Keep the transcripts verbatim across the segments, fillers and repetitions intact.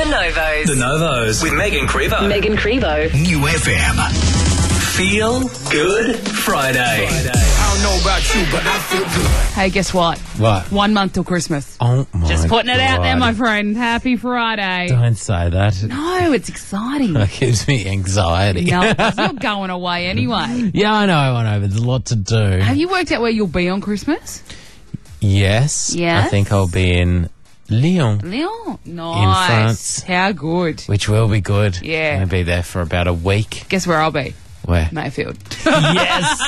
Novos. The Novos with Megan Crevo. Megan Crevo. New F M. Feel Good Friday. Friday. I don't know about you, but I feel good. Hey, guess what? What? One month till Christmas. Oh, my Just putting it out God. there, my friend. Happy Friday. Don't say that. No, it's exciting. That gives me anxiety. No, it's not going away anyway. Yeah, I know, I know, but there's a lot to do. Have you worked out where you'll be on Christmas? Yes. Yes? I think I'll be in Lyon, Lyon. Nice. France. How good. which will be good. Yeah. I'm going to be there for about a week. Guess where I'll be? Where? Mayfield. Yes.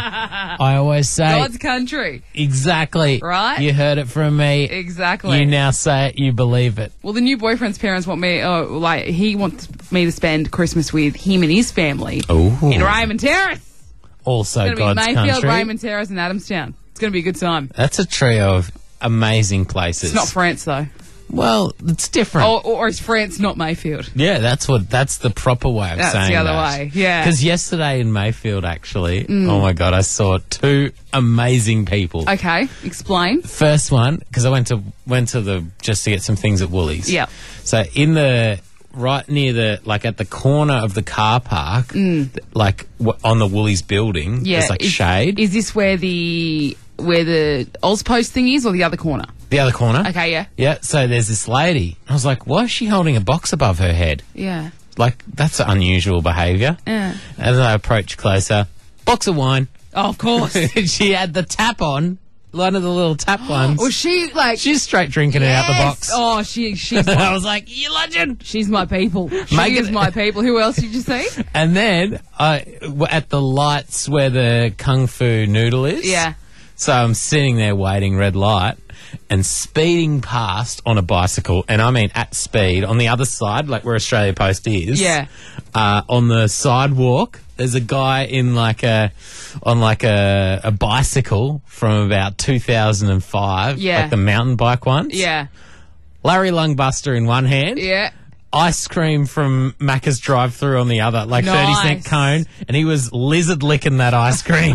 I always say God's country. exactly. Right? You heard it from me. Exactly. You now say it, you believe it. Well, the new boyfriend's parents want me, uh, like, he wants me to spend Christmas with him and his family Ooh. in Raymond Terrace. Also It's going God's to be Mayfield, country. Raymond Terrace, and Adamstown. It's going to be a good time. That's a trio of amazing places. It's not France, though. Well, it's different. Or, or is France not Mayfield? Yeah, that's what. That's the proper way of That's saying the other that. way, yeah. Because yesterday in Mayfield, actually, Mm. oh my God, I saw two amazing people. Okay, explain. First one, because I went to went to the just to get some things at Woolies. Yeah. So in the right near the like at the corner of the car park, th- like w- on the Woolies building, Mm. Yeah, there's like is, shade. Is this where the where the Ozpost thing is, or the other corner? the other corner. Okay, yeah, Yeah. So there's this lady. I was like, why is she holding a box above her head? yeah. Like, that's unusual behaviour. Yeah. As I approached closer, box of wine. Oh, of course. She had the tap on, one of the little tap ones. Was she like? She's straight drinking it out the Yes! box. Oh, she she's I my, was like, you legend. she's my people. She Make is it- my people. Who else did you see? And then I, w- at the lights where the Kung Fu noodle is. Yeah. So I'm sitting there waiting, red light, and speeding past on a bicycle, and I mean at speed, on the other side, like where Australia Post is. Yeah. Uh, on the sidewalk, there's a guy in like a, on like a, a bicycle from about two thousand five. Yeah. Like the mountain bike ones. Yeah, Larry Lungbuster in one hand. yeah. Ice cream from Macca's drive-through on the other, like Nice. thirty cent cone, and he was lizard licking that ice cream.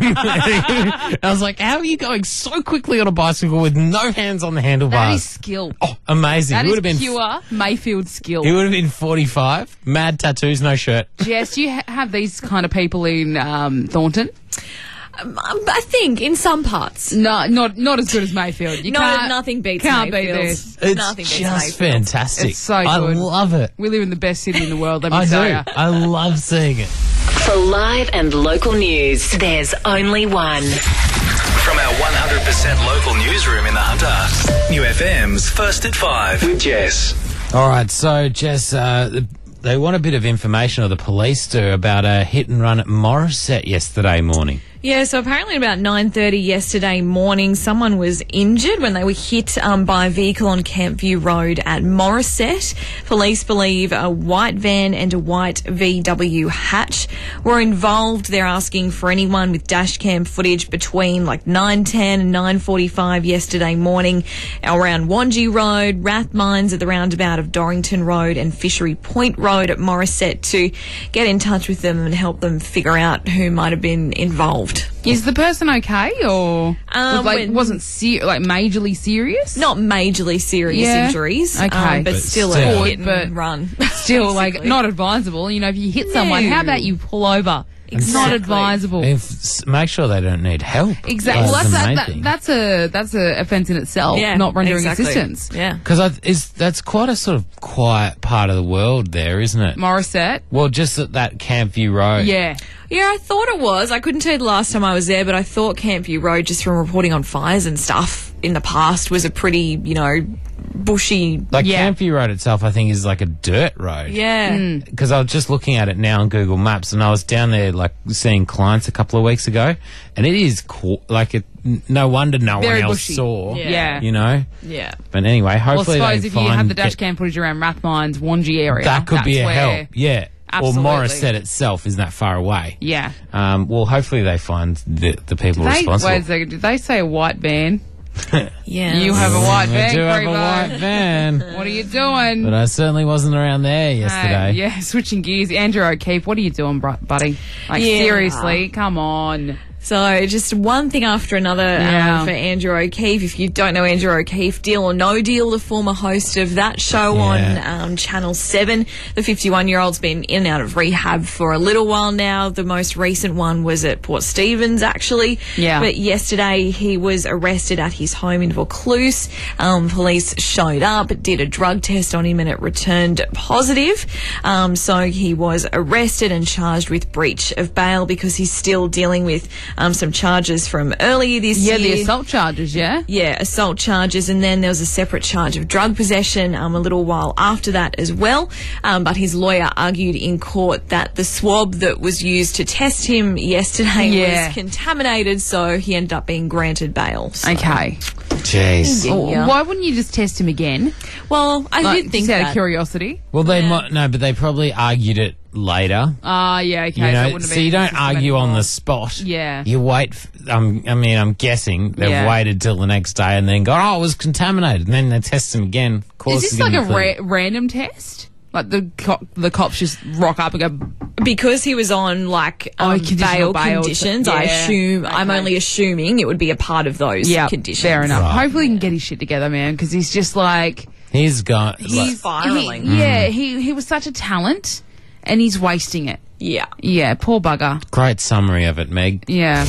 I was like, how are you going so quickly on a bicycle with no hands on the That handlebars? is skill. Oh, amazing. That he is would have been pure Mayfield skill. he would have been forty-five, mad tattoos, no shirt. Jess, do you ha- have these kind of people in um, Thornton? Um, I think in some parts. No, not not as good as Mayfield. You No, can't, nothing beats can't Mayfield. beat this. It's Nothing beats just Mayfield. fantastic. It's so I good. love it. We live in the best city in the world, let me I tell do. you. I love seeing it. For live and local news, there's only one. From our one hundred percent local newsroom in the Hunter. New F M's First at Five with Jess. All right, so Jess, uh, they want a bit of information, or the police do, about a hit and run at Morisset yesterday morning. Yeah, so apparently at about nine thirty yesterday morning, someone was injured when they were hit um, by a vehicle on Campview Road at Morisset. Police believe a white van and a white V W hatch were involved. They're asking for anyone with dash cam footage between like nine ten and nine forty-five yesterday morning around Wangi Road, Rathmines at the roundabout of Dorrington Road and Fishery Point Road at Morisset to get in touch with them and help them figure out who might have been involved. Is the person okay, or Um, was, like when- wasn't se- like majorly serious? Not majorly serious Yeah. injuries, Okay. um, but, But still, still. a hit and But run. Still, like basically. not advisable. You know, if you hit someone, No. how about you pull over? It's not Exactly. advisable. If, s- make sure they don't need help. Exactly. Well, that's the that, main that, thing. that's a that's a offence in itself. Yeah, not rendering exactly. assistance. Yeah. Because is that's quite a sort of quiet part of the world there, isn't it? Morisset. Well, just at that Campview Road. Yeah. Yeah, I thought it was. I couldn't tell you the last time I was there, but I thought Campview Road, just from reporting on fires and stuff in the past, was a pretty, you know, bushy. Like Yeah. Campview Road itself, I think, is like a dirt road. Yeah. Because I was just looking at it now on Google Maps, and I was down there like seeing clients a couple of weeks ago, and it is co- like it. n- No wonder no Very one else bushy. saw. Yeah. Yeah. You know. Yeah. But anyway, Well, I hopefully suppose they if you find have the dash get- cam footage around Rathmines, Wangi area, that could be that's a where- help. Yeah. Absolutely. Or Morisset itself isn't that far away. Yeah. Um, well, hopefully they find the, the people They, responsible. wait a second, did they say a white van? Yeah. You have a white I van, do have a Crevo. white van. What are you doing? But I certainly wasn't around there yesterday. Hey, yeah, switching gears. Andrew O'Keefe, what are you doing, bru- buddy? Like, Yeah. seriously, come on. So just one thing after another Yeah. um, for Andrew O'Keefe. If you don't know Andrew O'Keefe, Deal or No Deal, the former host of that show Yeah. on um, Channel seven. The fifty-one-year-old's been in and out of rehab for a little while now. The most recent one was at Port Stephens, actually. Yeah. But yesterday he was arrested at his home in Vaucluse. Um, police showed up, did a drug test on him, and it returned positive. Um, so he was arrested and charged with breach of bail because he's still dealing with um, some charges from earlier this Yeah, year. the assault charges, yeah? Yeah, assault charges, and then there was a separate charge of drug possession um, a little while after that as well. Um, but his lawyer argued in court that the swab that was used to test him yesterday Yeah. was contaminated, so he ended up being granted bail. So- Okay. Jeez. Yeah. Well, why wouldn't you just test him again? Well, I Like, did think just out that. of curiosity. Well, they Yeah. might no, but they probably argued it later. Ah, yeah, okay. You so, it know, wouldn't have so been you don't systematic argue on law. the spot. Yeah. You wait. F- um, I mean, I'm guessing they've Yeah. waited till the next day and then go, oh, it was contaminated, and then they test them again. Of course, Is this it's like a gonna ra- include- random test? Like the co- the cops just rock up and go, Because he was on like Oh, um, conditional bail bail, conditions, I yeah. assume. I'm Okay. only assuming it would be a part of those yeah, conditions. fair enough. Right. Hopefully he can get his shit together, man, because he's just like... He's gone. He's spiraling. He, yeah, he, he was such a talent, and he's wasting it. Yeah. Yeah, poor bugger. Great summary of it, Meg. Yeah.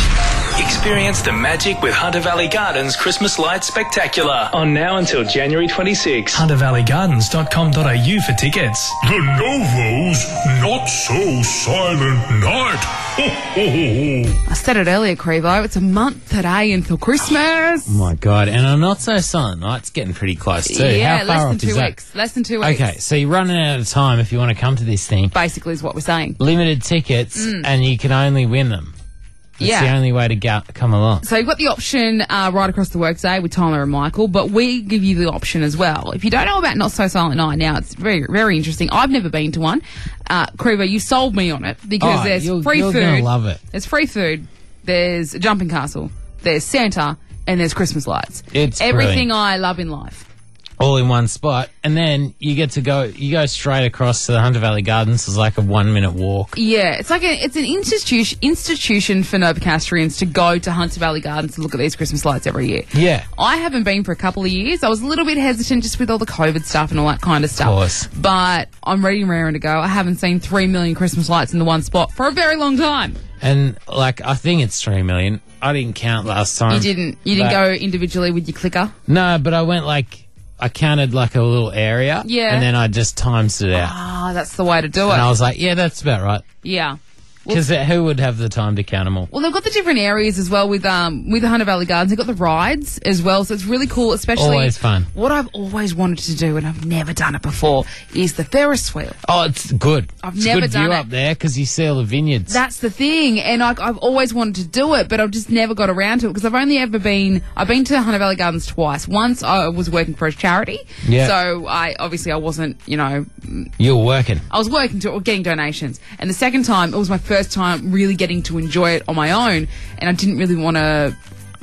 Experience the magic with Hunter Valley Gardens Christmas Lights Spectacular. On now until January twenty-sixth. hunter valley gardens dot com dot a u for tickets. The Novo's Not So Silent Night. Ho, ho, ho, ho. I said it earlier, Crevo. It's a month today until Christmas. Oh my God, and I'm not so silent night. It's getting pretty close too. Yeah, How far less than off two is that? weeks. Less than two weeks. Okay, so you're running out of time if you want to come to this thing. Basically is what we're saying. Limited tickets, and you can only win them. That's Yeah. the only way to go, come along. So you've got the option uh, right across the workday with Tyler and Michael, but we give you the option as well. If you don't know about Not So Silent Night now, it's very, very interesting. I've never been to one. Uh, Crevo, you sold me on it because Oh, there's you're- free you're food. gonna love it. There's free food. There's a jumping castle. There's Santa. And there's Christmas lights. It's everything brilliant. I love in life. All in one spot, and then you get to go. You go straight across to the Hunter Valley Gardens. It's like a one-minute walk. Yeah, it's like a, it's an institution institution for Novocastrians to go to Hunter Valley Gardens to look at these Christmas lights every year. Yeah. I haven't been for a couple of years. I was a little bit hesitant just with all the COVID stuff and all that kind of stuff. course. But I'm ready and raring to go. I haven't seen three million Christmas lights in the one spot for a very long time. And like, I think it's three million. I didn't count last time. You didn't. You didn't But- go individually with your clicker. No, but I went like I counted like a little area. Yeah. And then I just times it out, Ah, that's the way to do it. and I was like, yeah, that's about right. yeah. Because who would have the time to count them all? Well, they've got the different areas as well with um with the Hunter Valley Gardens. They've got the rides as well, so it's really cool. Especially Always fun. What I've always wanted to do, and I've never done it before, is the Ferris wheel. Oh, it's good. I've it's never good done view it. up there because you see all the vineyards. That's the thing, and I, I've always wanted to do it, but I've just never got around to it because I've only ever been. I've been to Hunter Valley Gardens twice. Once I was working for a charity, Yeah. so I obviously I wasn't, you know, You're working. I was working to or getting donations, and the second time it was my first time really getting to enjoy it on my own, and I didn't really want to.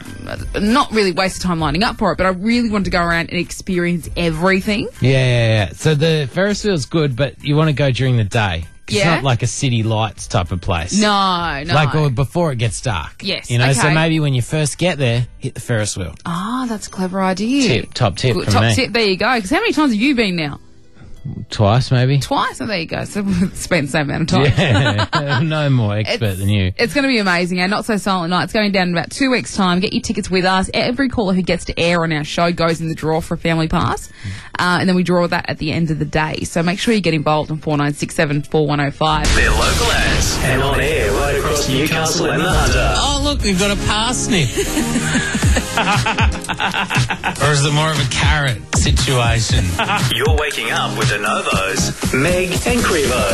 Not really waste the time lining up for it, but I really wanted to go around and experience everything. Yeah, yeah, yeah. So the Ferris wheel's good, but you want to go during the day. It's Yeah. not like a city lights type of place. No, no. Like or before it gets dark. Yes, You know, so okay. maybe when you first get there, hit the Ferris wheel. Ah, that's a clever idea. Tip, top tip Good, from top me. tip. There you go. Because how many times have you been now? Twice, maybe. Twice. Oh, there you go. So we've spent the same amount of time. Yeah, no more expert than you. It's going to be amazing. Our Not So Silent Night. It's going down in about two weeks' time. Get your tickets with us. Every caller who gets to air on our show goes in the draw for a family pass. Uh, and then we draw that at the end of the day. So make sure you get involved on four nine six seven four one oh five. They're local ads and on air right across Newcastle and the Hunter. Oh, look, we've got a parsnip. Or is it more of a carrot situation? You're waking up with the Novos, Meg and Crevo.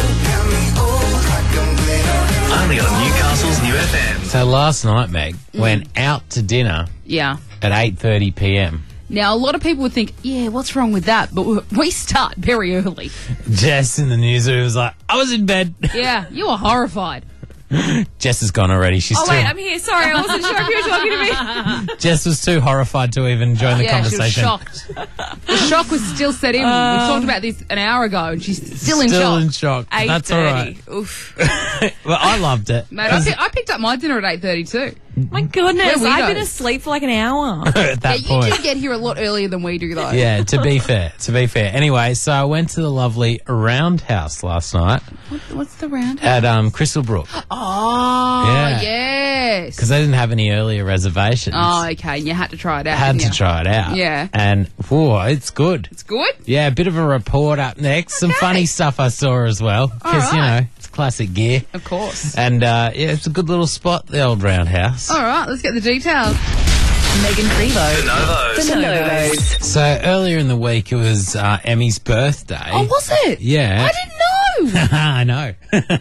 Only on Newcastle's New F M. So last night, Meg, went out to dinner Yeah. at eight thirty p.m. Now, a lot of people would think, yeah, what's wrong with that? But we- we start very early. Jess in the newsroom was like, I was in bed. Yeah, you were horrified. Jess is gone already. She's Oh, too, wait, I'm here. Sorry, I wasn't sure if you were talking to me. Jess was too horrified to even join the Yeah, she was conversation. shocked. The shock was still set in. we talked about this an hour ago, and she's still in Still shock. in shock. That's all right. eight thirty. Oof. Well, I loved it. Mate, I, pi- I picked up my dinner at eight thirty too. My goodness, We're I've been weirdos. asleep for like an hour. At Yeah, that you point. do get here a lot earlier than we do, though. Yeah, to be fair, to be fair. Anyway, so I went to the lovely Roundhouse last night What, what's the round? at um, Crystal Brook Oh, Yeah. yes. because they didn't have any earlier reservations. Oh, okay. And you had to try it out. Had didn't to you? try it out. Yeah. And, whoa, it's good. It's good. Yeah, a bit of a report up next. Some Okay. funny stuff I saw as well. Because, you right. know, it's classic gear. Of course. And, uh, yeah, it's a good little spot, the old Roundhouse. All right, let's get the details. Megan Prevo. Novos. The Novos. So, earlier in the week, it was uh, Emmy's birthday. Oh, was it? Yeah. I didn't know. I know.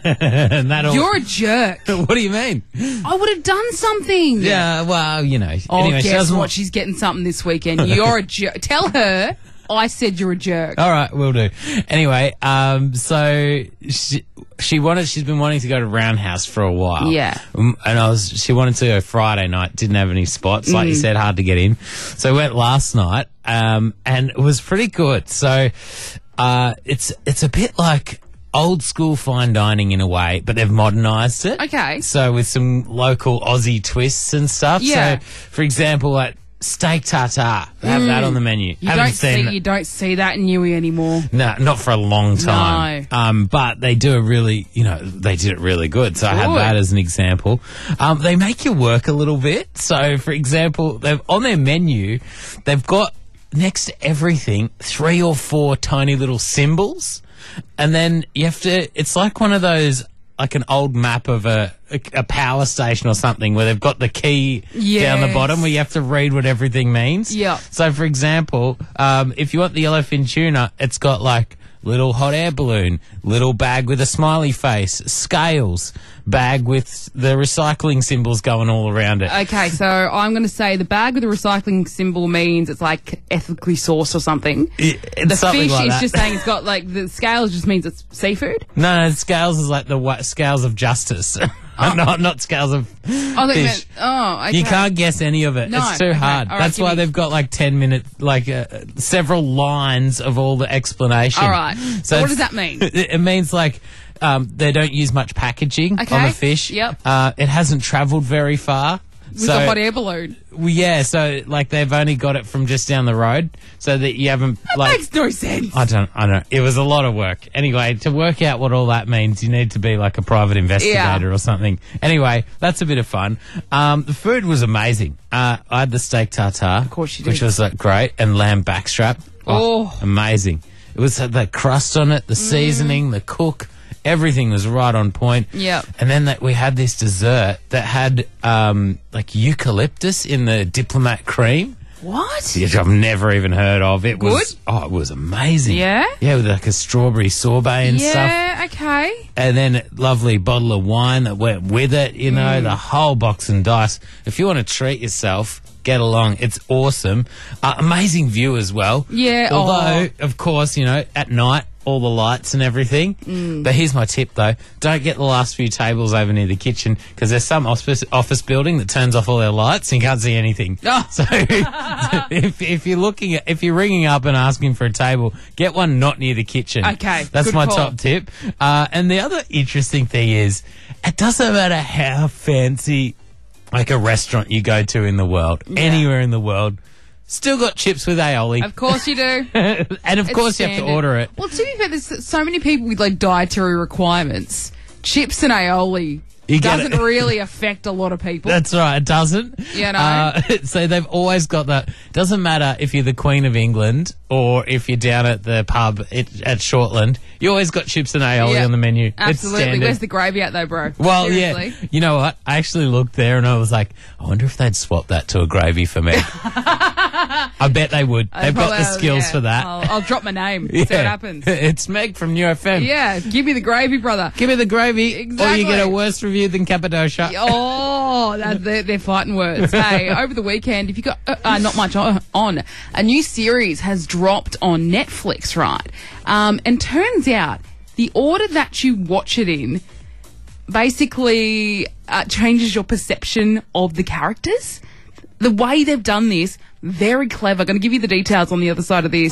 and that all... You're a jerk. What do you mean? I would have done something. Yeah, well, you know. Oh, anyway, she guess doesn't what? want- She's getting something this weekend. You're a jerk. Tell her I said you're a jerk. All right, we'll do. Anyway, um, so she, she wanted, she's been wanting to go to Roundhouse for a while. Yeah. Um, and I was, she wanted to go Friday night, didn't have any spots, like you Mm. said, hard to get in. So we went last night, um, and it was pretty good. So, uh, it's, it's a bit like old school fine dining in a way, but they've modernised it. Okay. So with some local Aussie twists and stuff. Yeah. So, for example, like steak tartare, they have that on the menu. You Haven't don't seen see that. you don't see that in Newey anymore. No, not for a long time. No. Um, but they do a really, you know, they did it really good. So I had Good. that as an example. Um, they make you work a little bit. So, for example, they've on their menu, they've got next to everything three or four tiny little symbols, and then you have to. It's like one of those. Like an old map of a, a a power station or something where they've got the key down the Yes. bottom where you have to read what everything means. Yeah. So, for example, um, if you want the yellowfin tuna, it's got like little hot air balloon, little bag with a smiley face, scales, bag with the recycling symbols going all around it. Okay, so I'm going to say the bag with the recycling symbol means it's like ethically sourced or something. It- it's The something fish like is that. just saying it's got like the scales just means it's seafood. No, no, scales is like the wa- scales of justice. not, not scales of Oh, they fish. meant, oh, okay. You can't guess any of it. No, it's too okay. hard. All right, That's give why me- they've got like ten minute, like uh, several lines of all the explanation. All right. So what does that mean? It, it means like um, they don't use much packaging on Okay. the fish. Yep. Uh, it hasn't travelled very far. With so, a hot air balloon. well, yeah, so like they've only got it from just down the road, so that you haven't like. Makes no sense. I don't. I don't. It was a lot of work. Anyway, to work out what all that means, you need to be like a private investigator Yeah. or something. Anyway, that's a bit of fun. Um, the food was amazing. Uh, I had the steak tartare, of course you did. which was like great, and lamb backstrap. Oh. amazing! It was had the crust on it, the seasoning, the cook. Everything was right on point. Yep. And then that we had this dessert that had um, like eucalyptus in the diplomat cream. What? Which I've never even heard of. It was Good? oh, it was amazing. Yeah? Yeah, with like a strawberry sorbet and stuff. Yeah, okay. And then a lovely bottle of wine that went with it, you know, Mm. the whole box and dice. If you want to treat yourself, get along. It's awesome. Uh, amazing view as well. Yeah, Although, oh. of course, you know, at night, all the lights and everything. Mm. But here's my tip, though. Don't get the last few tables over near the kitchen because there's some office, office building that turns off all their lights and you can't see anything. Oh. So if, if you're looking at, if you're ringing up and asking for a table, get one not near the kitchen. Okay, That's good my call. top tip. Uh, and the other interesting thing is, it doesn't matter how fancy like a restaurant you go to in the world, anywhere in the world, still got chips with aioli. Of course you do. and of It's course you have to standard. order it. Well, to be fair, there's so many people with like dietary requirements. Chips and aioli You get doesn't it. really affect a lot of people. That's right, it doesn't. You know? Uh, so they've always got that. Doesn't matter if you're the Queen of England or if you're down at the pub at, at Shortland, you always got chips and aioli Yeah, on the menu. It's Absolutely. standard. Where's the gravy at though, bro? Well, Seriously. yeah. You know what? I actually looked there and I was like, I wonder if they'd swap that to a gravy for me. I bet they would. I They've got the probably- skills yeah. for that. I'll, I'll drop my name. See what happens. It's Meg from New F M. Yeah, give me the gravy, brother. Give me the gravy, or Exactly. you get a worse review than Cappadocia. Oh, that, they're, they're fighting words. Hey, over the weekend, if you got uh, uh, not much on, on, a new series has dropped on Netflix, right? Um, and turns out the order that you watch it in basically uh, changes your perception of the characters. The way they've done this, very clever. Going to give you the details on the other side of this.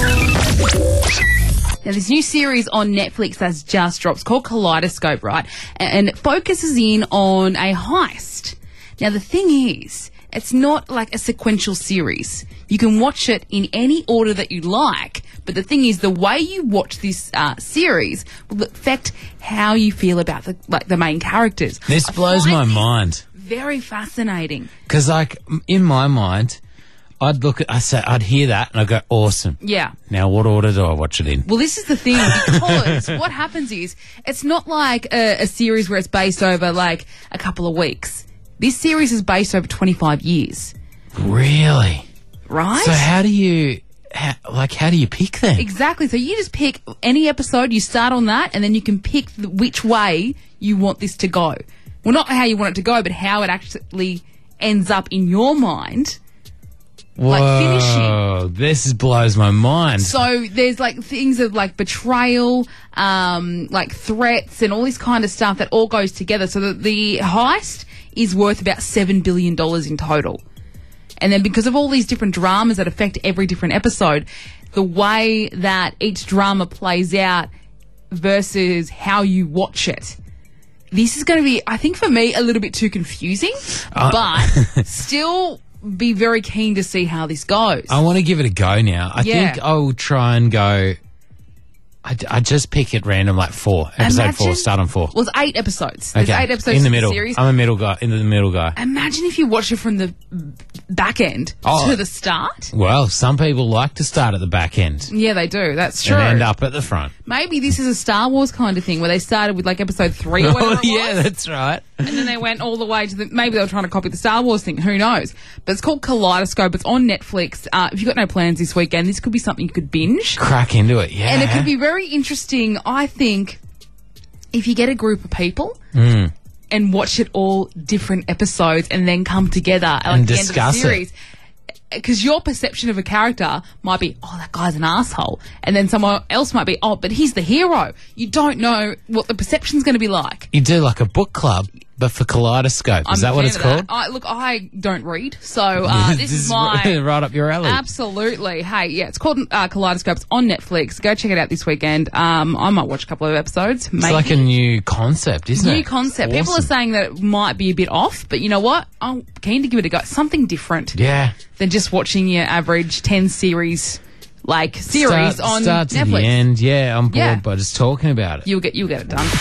Now, this new series on Netflix that's just dropped, it's called Kaleidoscope, right? And it focuses in on a heist. Now, the thing is, it's not like a sequential series. You can watch it in any order that you like, but the thing is, the way you watch this uh, series will affect how you feel about the like the main characters. This I blows find my this mind. Very fascinating. Because, like, in my mind, I'd look at, I say, I'd hear that and I'd go, awesome. Yeah. Now, what order do I watch it in? Well, this is the thing, because what happens is, it's not like a, a series where it's based over, like, a couple of weeks. This series is based over twenty-five years. Really? Right? So how do you, how, like, how do you pick then? Exactly. So you just pick any episode, you start on that, and then you can pick the, which way you want this to go. Well, not how you want it to go, but how it actually ends up in your mind. Like finishing. Whoa, this blows my mind. So there's like things of like betrayal, um, like threats and all this kind of stuff that all goes together. So that the heist is worth about seven billion dollars in total. And then because of all these different dramas that affect every different episode, the way that each drama plays out versus how you watch it, this is going to be, I think for me, a little bit too confusing, Uh, but still be very keen to see how this goes. I want to give it a go now. I Yeah. think I will try and go. I, I just pick at random, like four. Episode Imagine- four, start on four. Well, it's eight episodes. There's eight episodes in the to middle. series. I'm a middle guy. In the middle guy. Imagine if you watch it from the back end Oh. to the start. Well, some people like to start at the back end Yeah, they do. That's true. and end up at the front. Maybe this is a Star Wars kind of thing where they started with like episode three or whatever Oh, it yeah, was, that's right. and then they went all the way to the. Maybe they were trying to copy the Star Wars thing. Who knows? But it's called Kaleidoscope. It's on Netflix. Uh, if you've got no plans this weekend, this could be something you could binge. Crack into it, yeah. And it could be very interesting, I think, if you get a group of people Mm. and watch it all different episodes and then come together at like, And the end of the discuss it. series. Because your perception of a character might be, oh, that guy's an asshole. And then someone else might be, oh, but he's the hero. You don't know what the perception's going to be like. You do like a book club, but for Kaleidoscope. Is I'm that a what fan it's of that. called? I, look, I don't read, so uh, this, is my... right up your alley. Absolutely. Hey, yeah, it's called uh, Kaleidoscope. It's on Netflix. Go check it out this weekend. Um, I might watch a couple of episodes. It's Maybe. like a new concept, isn't it? New concept. People are Awesome. saying that it might be a bit off, but you know what? I'm keen to give it a go. Something different Yeah. than just watching your average ten series, like series start, on start to Netflix. the end. Yeah, I'm bored Yeah. by just talking about it. You'll get you'll get it done.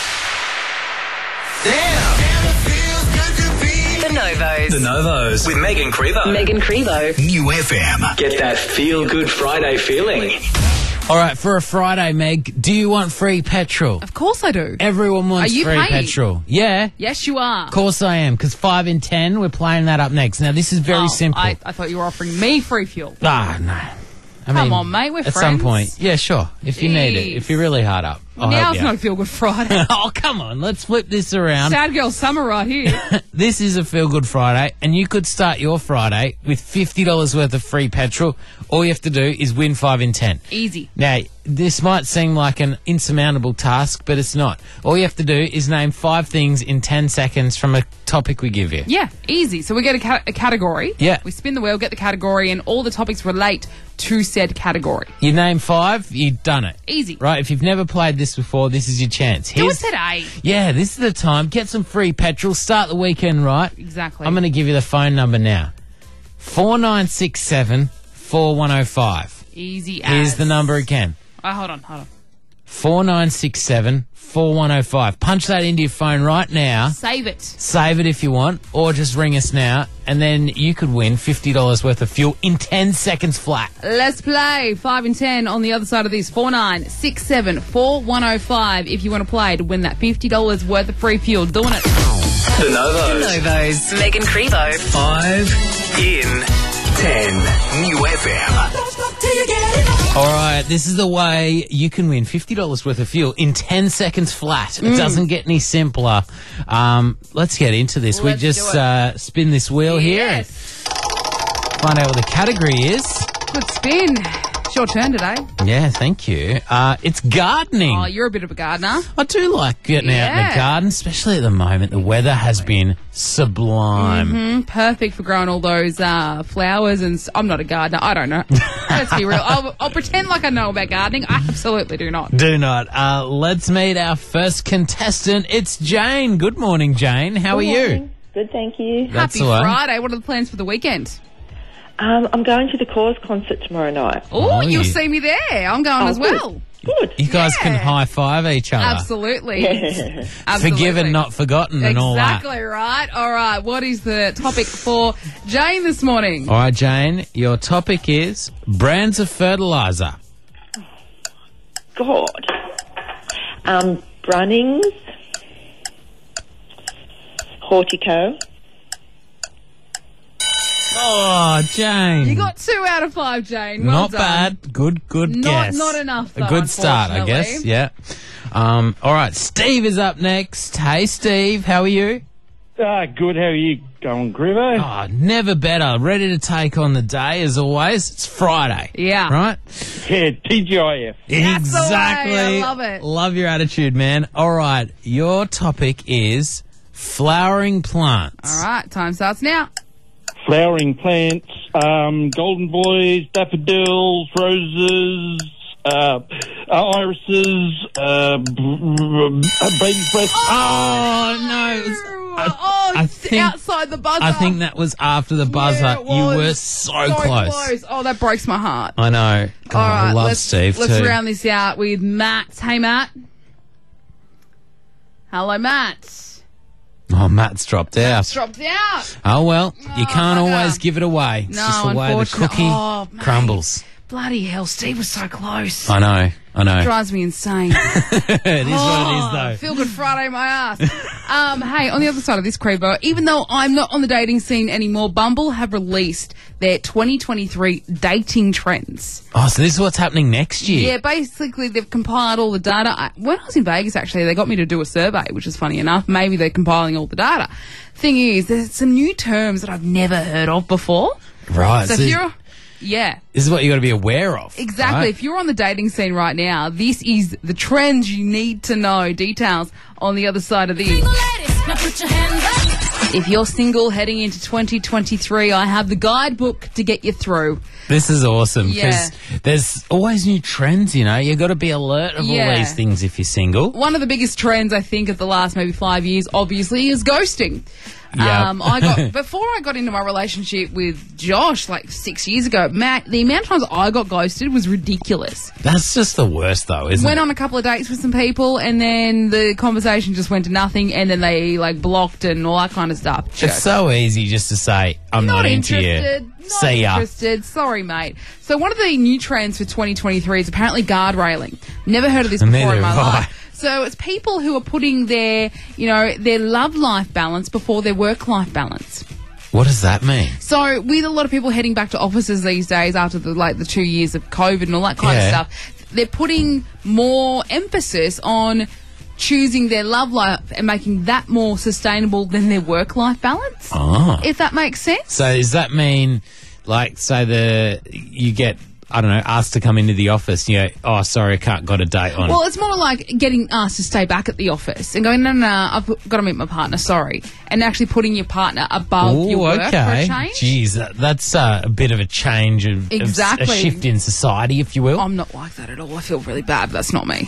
The Novos. The Novos with Megan Crevo. Megan Crevo. New F M. Get that feel good Friday feeling. All right, for a Friday, Meg, do you want free petrol? Of course I do. Everyone wants Are you free paying? petrol. Yeah. Yes, you are. Of course I am, because five in ten, we're playing that up next. Now, this is very Oh, simple. I, I thought you were offering me free fuel. Ah, no. I Come mean, on, mate, we're At friends. some point. Yeah, sure. If you need it. Jeez. If you're really hard up. I'll now help it's you not out. Feel Good Friday. Oh, come on. Let's flip this around. Sad girl summer right here. This is a Feel Good Friday, and you could start your Friday with fifty dollars worth of free petrol. All you have to do is win five in ten. Easy. Now, this might seem like an insurmountable task, but it's not. All you have to do is name five things in ten seconds from a topic we give you. Yeah, easy. So we get a, ca- a category. Yeah. We spin the wheel, get the category, and all the topics relate to said category. You name five, you've done it. Easy. Right? If you've never played this before, this is your chance. Do it Here's- today. Yeah, this is the time. Get some free petrol. Start the weekend right. Exactly. I'm going to give you the phone number now. four nine six seven, four one oh five. Easy as. Here's the number again. Oh, hold on, hold on. four nine six seven, four one oh five. Punch that into your phone right now. Save it. Save it if you want, or just ring us now, and then you could win fifty dollars worth of fuel in ten seconds flat. Let's play. Five and ten on the other side of this. Four nine six seven four one oh five. If you want to play to win that fifty dollars worth of free fuel, doing it. The Novos. Novos. Megan Crevo. Five in ten. New F M. All right, this is the way you can win fifty dollars worth of fuel in ten seconds flat. It doesn't get any simpler. Um, let's get into this. Let's we just do it. uh, spin this wheel here and Yes. find out what the category is. Good spin. It's your turn today. Yeah, thank you. Uh, it's gardening. Oh, you're a bit of a gardener. I do like getting out in Yeah. the garden, especially at the moment. The weather has been sublime. Mm, perfect for growing all those uh, flowers. And s- I'm not a gardener. I don't know. Let's be real. I'll, I'll pretend like I know about gardening. I absolutely do not. Do not. Uh, let's meet our first contestant. It's Jane. Good morning, Jane. How are you? Good, thank you. That's Happy the one. Friday. What are the plans for the weekend? Um, I'm going to the Cause concert tomorrow night. Oh, Oh, you'll you- see me there. I'm going Oh, as good. well. Good. You guys can Yeah. high five each other. Absolutely. Absolutely. Forgiven, not forgotten, and all that. Exactly right. All right. What is the topic for Jane this morning? All right, Jane, your topic is brands of fertiliser. God. Um, Brunnings, Hortico. Oh, Jane. You got two out of five, Jane. Well Not done. bad. Good, good Not- guess. not enough, A though, good start, I guess. unfortunately. Yeah. Um, all right, Steve is up next. Hey, Steve, how are you? Ah, good. How are you going, Grivo? Oh, never better. Ready to take on the day, as always. It's Friday. Yeah. Right? Yeah, T G I F. That's the way. Exactly. I love it. Love your attitude, man. All right, your topic is flowering plants. All right. Time starts now. Flowering plants, um, golden boys, daffodils, roses, uh, uh, irises, uh, b- b- uh, baby's breath. Oh, no. it was- I, oh, I it's think- outside the buzzer. I think that was after the buzzer. Yeah, it you was. were so, close. Oh, that breaks my heart. I know. God, All right, I love let's, Steve let's too. round this out with Matt. Hey, Matt. Hello, Matt. Oh, Matt's dropped out. Dropped out. Oh, well, you Oh, can't bugger. always give it away. It's No, just the way the unfortunate- cookie Oh, mate. crumbles. Bloody hell, Steve was so close. I know. I know. Drives me insane. it is what it is, though. Feel good Friday, my ass. um, hey, on the other side of this, Crevo, even though I'm not on the dating scene anymore, Bumble have released their twenty twenty-three dating trends. Oh, so this is what's happening next year. Yeah, basically they've compiled all the data. I, when I was in Vegas, actually, they got me to do a survey, which is funny enough. Maybe they're compiling all the data. Thing is, there's some new terms that I've never heard of before. Right. So so if you're, yeah, this is what you got to be aware of. exactly. right? If you're on the dating scene right now, this is the trends you need to know. Details on the other side of this. If you're single heading into twenty twenty-three, I have the guidebook to get you through. This is awesome because Yeah. there's always new trends, you know. You've got to be alert of Yeah. all these things if you're single. One of the biggest trends, I think, of the last maybe five years, obviously, is ghosting. Yeah. Um, I got before I got into my relationship with Josh, like six years ago. Matt, the amount of times I got ghosted was ridiculous. That's just the worst, though, isn't Went it? on a couple of dates with some people, and then the conversation just went to nothing, and then they like blocked and all that kind of stuff. It's Jokes. so easy just to say, I'm not, Not into interested. you. Not See ya. interested. Sorry, mate. So one of the new trends for twenty twenty-three is apparently guard railing. Never heard of this before Neither in my have I. life. So it's people who are putting their, you know, their love life balance before their work life balance. What does that mean? So with a lot of people heading back to offices these days after the like the two years of COVID and all that kind Yeah. of stuff, they're putting more emphasis on choosing their love life and making that more sustainable than their work life balance. Oh. If that makes sense. So does that mean, like, say the you get, I don't know, asked to come into the office, you go, oh, sorry, I can't got a date on. Well, it's more like getting asked to stay back at the office and going, no, no, no, I've got to meet my partner, sorry. And actually putting your partner above Ooh, your work for a okay. change. Jeez, that, that's uh, a bit of a change, of, of s- Exactly. a shift in society, if you will. I'm not like that at all. I feel really bad, but that's not me.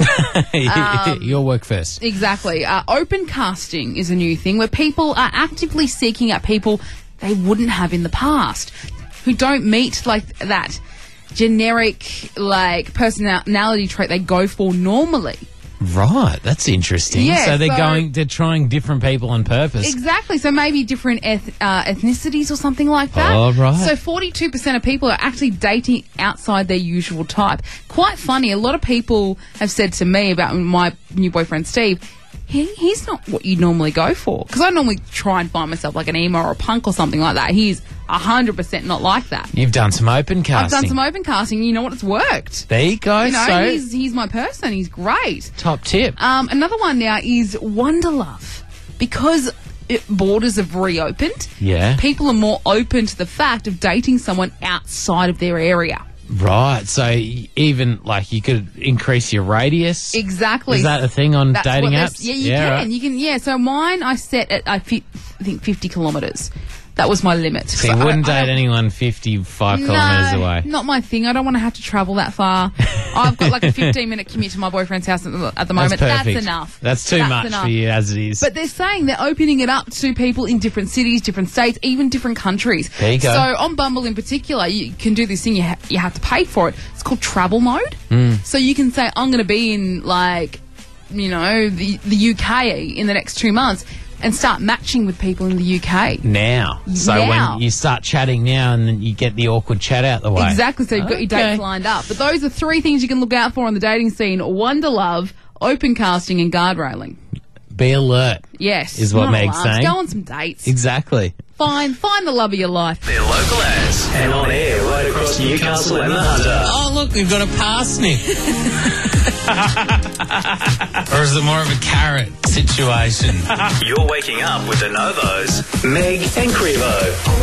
Your work first. Exactly. Uh, open casting is a new thing where people are actively seeking out people they wouldn't have in the past, who don't meet like that generic like personality trait they go for normally. Right, that's interesting. Yeah, so they're so- going, they're trying different people on purpose. Exactly. So maybe different eth- uh, ethnicities or something like that. Oh, right. So forty-two percent of people are actually dating outside their usual type. Quite funny. A lot of people have said to me about my new boyfriend, Steve, he, he's not what you normally go for. Because I normally try and find myself like an emo or a punk or something like that. He's one hundred percent not like that. You've done some open casting. I've done some open casting. You know what? It's worked. There you go. You know, so, he's, he's my person. He's great. top tip. Um, another one now is Wonderlove. Because it, borders have reopened, Yeah. people are more open to the fact of dating someone outside of their area. Right. So y- even like you could increase your radius. Exactly. Is that a thing on That's dating what apps? they're- Yeah, you Yeah, can. right. You can. Yeah. So mine, I set at I, fi- I think fifty kilometres. That was my limit. So you I- wouldn't I- date anyone fifty-five kilometres no, away. not my thing. I don't want to have to travel that far. I've got like a fifteen minute commute to my boyfriend's house at the, at the moment. That's perfect. enough. That's too That's much enough. for you as it is. But they're saying they're opening it up to people in different cities, different states, even different countries. There you go. So on Bumble in particular, you can do this thing. You ha- you have to pay for it. It's called travel mode. Mm. So you can say, I'm going to be in like, you know, the the U K in the next two months. And start matching with people in the U K. now. So Now. when you start chatting now and then you get the awkward chat out the way. Exactly, so you've got your Okay. dates lined up. But those are three things you can look out for on the dating scene: wonder love, open casting, and guard railing. Be alert. Yes, Is what not Meg's alarms. saying. Go on some dates. Exactly. Find find the love of your life. They're local ads and on air right across Newcastle and the Hunter. Oh, look, we've got a parsnip. Or is it more of a carrot situation? You're waking up with the Novos, Meg and Crevo.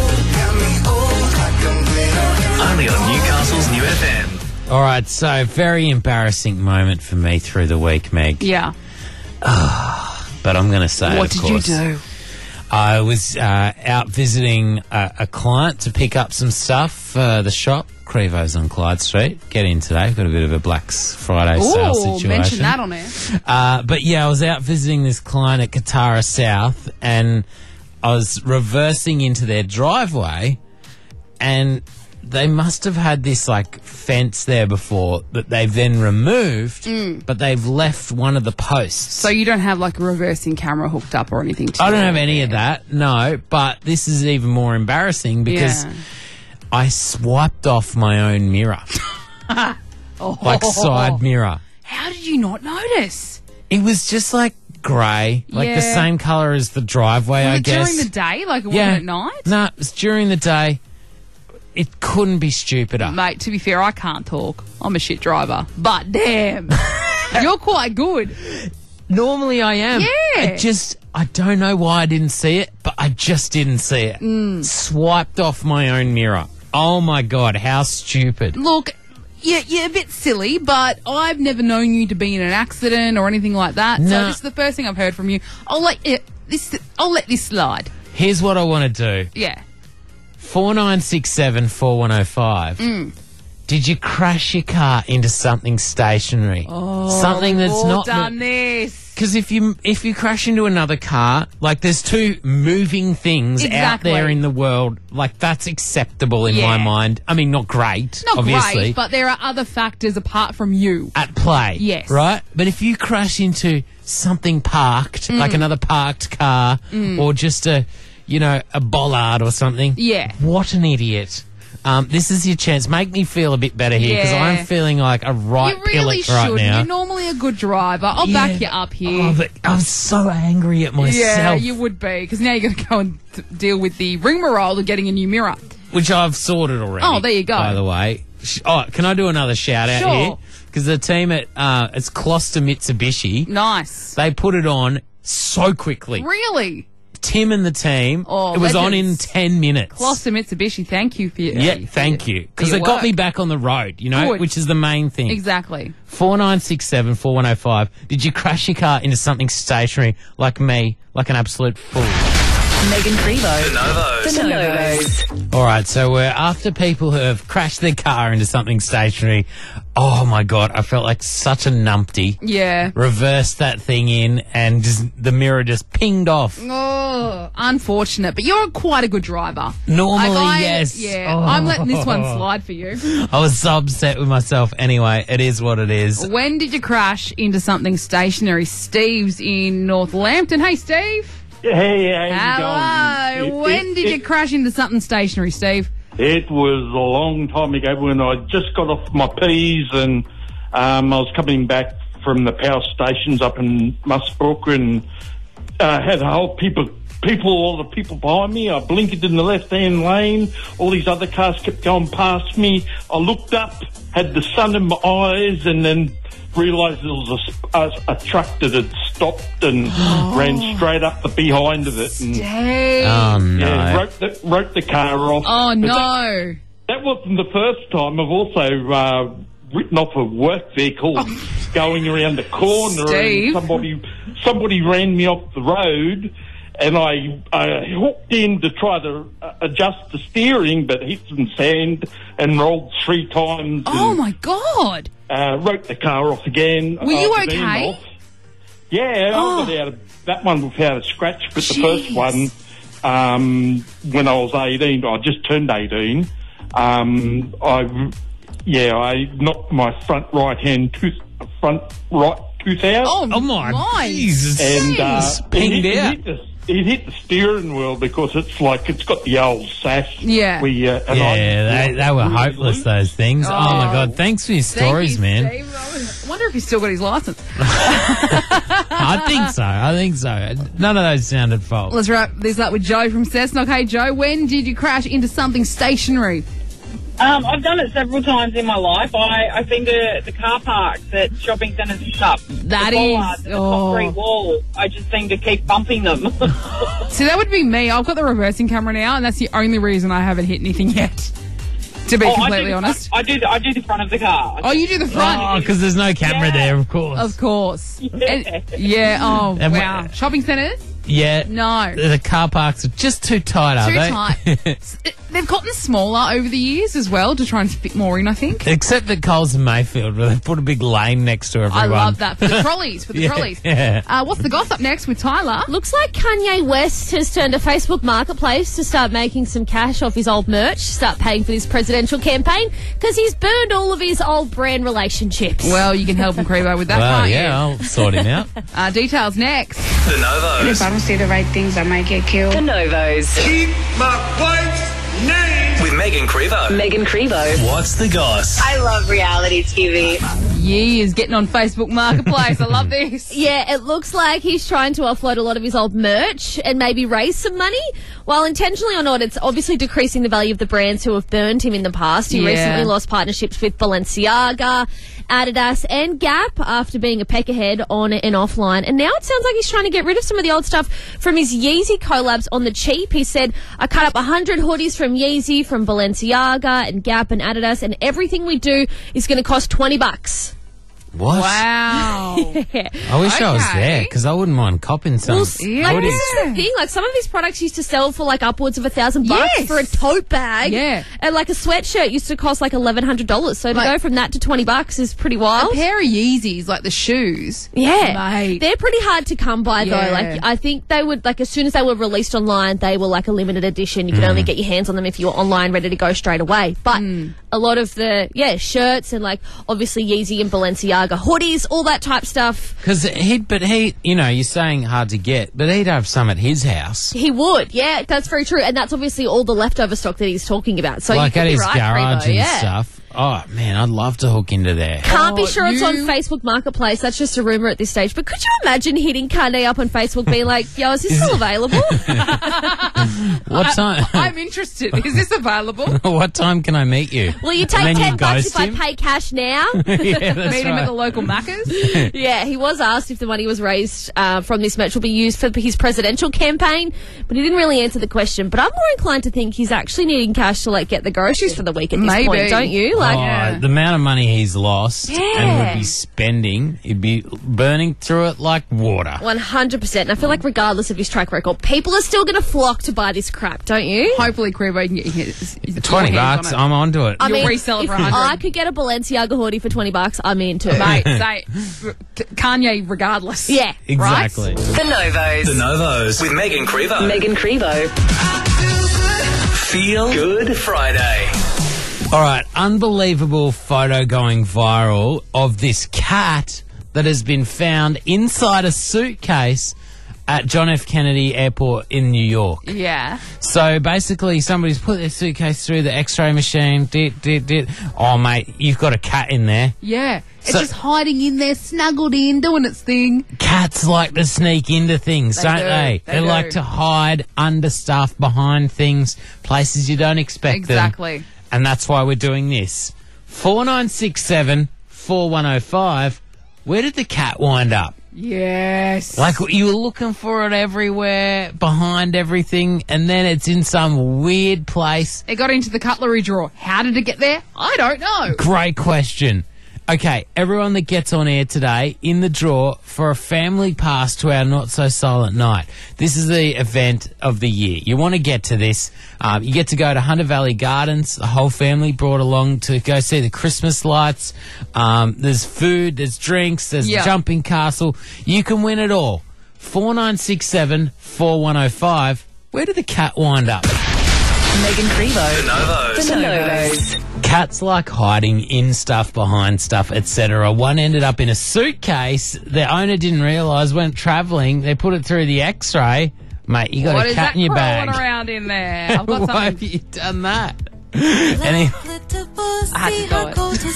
Only on Newcastle's New F M. All right, so very embarrassing moment for me through the week, Meg. Yeah. But I'm going to say What it, of did you course. do? I was uh, out visiting a, a client to pick up some stuff for the shop. Crevo's on Clyde Street. Get in today. We've got a bit of a Black Friday sale Ooh, situation. mention that on air. Uh, but yeah, I was out visiting this client at Katara South, and I was reversing into their driveway, and they must have had this like fence there before that they've then removed, but they've left one of the posts. Mm. So you don't have like a reversing camera hooked up or anything? To I don't you? have any of that, no, but this is even more embarrassing because Yeah. I swiped off my own mirror, Oh. like side mirror. How did you not notice? It was just like grey, like the Yeah. same colour as the driveway, Was I it guess. during the day? Like it yeah. wasn't at night? No, it was during the day. It couldn't be stupider. Mate, to be fair, I can't talk. I'm a shit driver. But damn, you're quite good. Normally I am. Yeah. I just, I don't know why I didn't see it, but I just didn't see it. Mm. Swiped off my own mirror. Oh my God, how stupid. Look, you're, you're a bit silly, but I've never known you to be in an accident or anything like that. So No. this is the first thing I've heard from you. I'll let it, this. I'll let this slide. Here's what I want to do. Yeah. four nine six seven, four one oh five. Mm. Did you crash your car into something stationary? Oh, something that's All not... done this. Because if you if you crash into another car, like there's two moving things out Exactly. there in the world, like that's acceptable in my Yeah. mind. I mean, not great, Not obviously, great, but there are other factors apart from you. at play. Yes. Right? But if you crash into something parked, Mm. like another parked car, or just a, you know, a bollard or something. Yeah. What an idiot. Um, this is your chance. Make me feel a bit better here because Yeah. I'm feeling like a right You really pillock right should. now. You're normally a good driver. I'll back you up here. Oh, but I'm so angry at myself. Yeah, you would be, because now you're going to go and th- deal with the rigmarole of getting a new mirror. Which I've sorted already. Oh, there you go. By the way. Sh- Oh, can I do another shout out Sure. here? Because the team at uh, it's Closter Mitsubishi, Nice. they put it on so quickly. Really? Tim and the team, Oh, it was on in legends. ten minutes. Closter Mitsubishi, thank you for your Yeah, for thank your- you. for Because your it got work. me back on the road, you know, Good. which is the main thing. Exactly. four nine six seven, four one oh five. Did you crash your car into something stationary like me, like an absolute fool? Megan Crevo. The Novos. The Novos. All right, so we're after people who have crashed their car into something stationary. Oh my God, I felt like such a numpty. Yeah. Reversed that thing in and just the mirror just pinged off. Oh, unfortunate. But you're quite a good driver. Normally, Like, I- yes. Yeah, Oh. I'm letting this one slide for you. I was so upset with myself. Anyway, it is what it is. When did you crash into something stationary? Steve's in North Lambton. Hey, Steve. Hey, how you Hello. going? It- When it- did you it- crash into something stationary, Steve? It was a long time ago when I just got off my P's and um, I was coming back from the power stations up in Musbrook and uh, had a whole people, people, all the people behind me. I blinked in the left-hand lane. All these other cars kept going past me. I looked up, had the sun in my eyes, and then realised there was a, a, a truck that had stopped and ran straight up the behind of it. And, Hey. Oh, no. yeah, wrote the, wrote the car off. Oh, But no. that wasn't the first time. I've also uh, written off a work vehicle going around the corner, Steve. and somebody somebody ran me off the road, and I, I hooked in to try to uh, adjust the steering, but hit some sand and rolled three times. Oh, and, my God. Uh, wrote the car off again. Were you after being okay? off. Yeah, Oh. I got out of that one without a scratch, but the Jeez. first one, um, when I was eighteen, I just turned eighteen. Um, I, yeah, I knocked my front right hand tooth, front right tooth out. Oh, Oh, my, my. Jesus. and uh, It's it, pinged hit, out. it, hit the, it hit the steering wheel because it's like it's got the old sash. Yeah. We, uh, and I- Yeah, they, they were hopeless, those things. Oh, my God. Thanks for your Thank stories, you, man. Steve. I wonder if he's still got his license. I think so. I think so. None of those sounded false. Let's wrap this up with Joe from Cessnock. Hey, Joe, when did you crash into something stationary? Um, I've done it several times in my life. I, I've been to the car parks at shopping centres and stuff. That the is- bollards and the oh. concrete wall. I just seem to keep bumping them. See, that would be me. I've got the reversing camera now, and that's the only reason I haven't hit anything yet, to be Oh, I completely do, honest. I, I do. I do the front of the car. Oh, you do the front? Oh, because there's no camera Yeah. there, of course. Of course. Yeah. And- yeah, oh, And wow. wh- Shopping centres? Yeah. No. The car parks are just too tight, are Too they? tight. S- They've gotten smaller over the years as well to try and fit more in, I think. Except at Coles and Mayfield, where they put a big lane next to everyone. I love that. For the trolleys, for the Yeah, trolleys. yeah. Uh, what's the gossip next with Tyler? Looks like Kanye West has turned to Facebook Marketplace to start making some cash off his old merch, start paying for this presidential campaign, because he's burned all of his old brand relationships. Well, you can help him, Crevo, with that, Well, can't yeah, I'll sort him out. you? Uh, details next. The Novos. I don't say the right things, I might get killed. The Novos. Keep my wife's name. With Megan Crevo. Megan Crevo. What's the goss? I love reality T V. Yee is getting on Facebook Marketplace. I love this. Yeah, it looks like he's trying to offload a lot of his old merch and maybe raise some money. While intentionally or not, it's obviously decreasing the value of the brands who have burned him in the past. He Yeah. recently lost partnerships with Balenciaga, Adidas and Gap after being a peckerhead on and offline. And now it sounds like he's trying to get rid of some of the old stuff from his Yeezy collabs on the cheap. He said, I cut up one hundred hoodies from Yeezy, from Balenciaga and Gap and Adidas, and everything we do is going to cost twenty bucks. What? Wow. I wish I was Okay. there, because I wouldn't mind copping some. Well, Yeah. like, this is the thing. Like, some of these products used to sell for like upwards of a thousand bucks Yes. for a tote bag. Yeah. And like a sweatshirt used to cost like eleven hundred dollars. So to Like- go from that to twenty bucks is pretty wild. A pair of Yeezys, like the shoes. Yeah, Mate. they're pretty hard to come by Yeah. though. Like, I think they would, like, as soon as they were released online, they were like a limited edition. You could Mm. only get your hands on them if you were online, ready to go straight away. But Mm. a lot of the yeah shirts and like obviously Yeezy and Balenciaga hoodies, all that type stuff. Because he'd, but he, you know, you're saying hard to get, but he'd have some at his house. He would, yeah, that's very true, and that's obviously all the leftover stock that he's talking about. So like you at could be his right, garage Primo, and yeah. stuff. Oh, man, I'd love to hook into there. Can't be Oh, sure it's on you- Facebook Marketplace. That's just a rumor at this stage. But could you imagine hitting Kanye up on Facebook, being like, "Yo, is this still available?" What time? I'm interested. Is this available? What time can I meet you? Will you And take then ten you bucks ghost if him? I pay cash now? Yeah, that's Meet him right. at the local Macca's. Yeah, he was asked if the money was raised uh, from this merch will be used for his presidential campaign, but he didn't really answer the question. But I'm more inclined to think he's actually needing cash to like get the groceries for the week at this Maybe. point, don't you? Like, Oh, Yeah. the amount of money he's lost and Yeah. would be spending, he'd be burning through it like water. one hundred percent. And I feel like regardless of his track record, people are still going to flock to buy this crap, don't you? Hopefully, Crevo can get your his, his Twenty your hands bucks, on it. I'm onto it. I You'll mean, resell it if for one hundred. I could get a Balenciaga hoodie for twenty bucks, I'm into it. Mate, say Kanye regardless. Yeah. Exactly. The Novos. The Novos. With Megan Crevo. Megan Crevo. Feel Good Friday. All right, unbelievable photo going viral of this cat that has been found inside a suitcase at John F. Kennedy Airport in New York. Yeah. So basically, somebody's put their suitcase through the X-ray machine. Dit, dit, dit. Oh, mate, you've got a cat in there. Yeah. It's So- just hiding in there, snuggled in, doing its thing. Cats like to sneak into things, They don't do, they? they do. like to hide under stuff, behind things, places you don't expect them. Exactly. And that's why we're doing this. four nine six seven, four one oh five. Where did the cat wind up? Yes. Like you were looking for it everywhere, behind everything, and then it's in some weird place. It got into the cutlery drawer. How did it get there? I don't know. Great question. Okay, everyone that gets on air today, in the draw for a family pass to our Not So Silent Night. This is the event of the year. You want to get to this. Um, you get to go to Hunter Valley Gardens. The whole family brought along to go see the Christmas lights. Um, there's food, there's drinks, there's Yeah. jumping castle. You can win it all. four nine six seven, four one oh five. Where did the cat wind up? Megan Crevo. The Novos. The Novos. Cats like hiding in stuff, behind stuff, et cetera. One ended up in a suitcase. The owner didn't realise, went travelling. They put it through the X-ray. Mate, you got What a is cat that in your crawling bag. around in there? I've got Why something. have you done that? And he, I had to go it.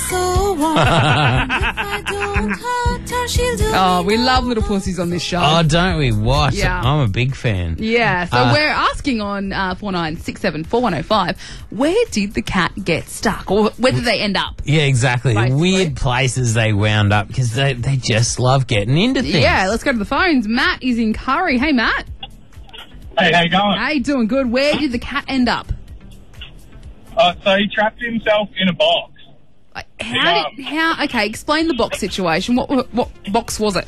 Oh, we love little pussies on this show. oh, don't we? What? Yeah. I'm a big fan. Yeah, so Uh, we're asking on uh, four nine six seven, four one oh five, where did the cat get stuck? Or where did they end up? Yeah, exactly. Basically. Weird places they wound up because they, they just love getting into things. Yeah, let's go to the phones. Matt is in Curry. Hey, Matt. Hey, how you going? Hey, doing good. Where did the cat end up? Uh, so he trapped himself in a box. How did, how, okay, explain the box situation. What what box was it?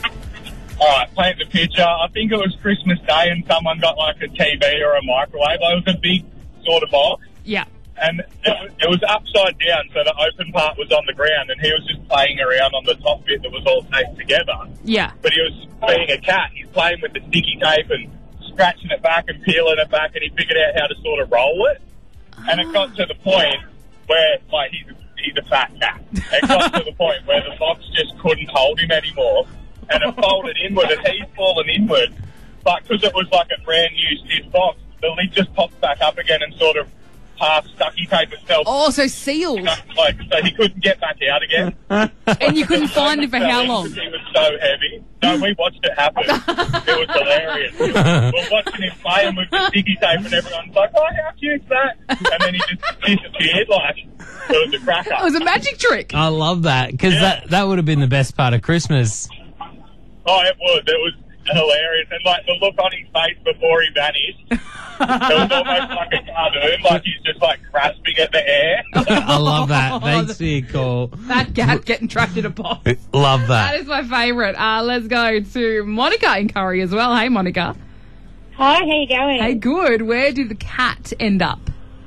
All right, paint the picture. I think it was Christmas Day and someone got like a T V or a microwave. It was a big sort of box. Yeah. And it was, it was upside down, so the open part was on the ground, and he was just playing around on the top bit that was all taped together. Yeah. But he was being a cat. He's playing with the sticky tape and scratching it back and peeling it back, and he figured out how to sort of roll it. And it got to the point where, like, he's, he's a fat cat. It got to the point where the box just couldn't hold him anymore, and it folded inward, and he's fallen inward. But because it was like a brand new stiff box, the lid just popped back up again and sort of half stucky tape itself. Oh, so sealed. Like, so he couldn't get back out again. And you couldn't find it for how long? He was so heavy. No, we watched it happen. It was hilarious. We were watching him playing with the sticky tape, and everyone's like, "Oh, how cute is that?" And then he just disappeared. Like it was a cracker. It was a magic trick. I love that because Yeah. that, that would have been the best part of Christmas. Oh, it was. It was hilarious, and like the look on his face before he vanished. It was almost like a cartoon, like he's just like grasping at the air. I love that. Thanks for your call. That cat getting trapped in a box. Love That that. is my favourite. Uh, let's go to Monica in Curry as well. Hey, Monica. Hi, how you going? Hey, good. Where did the cat end up?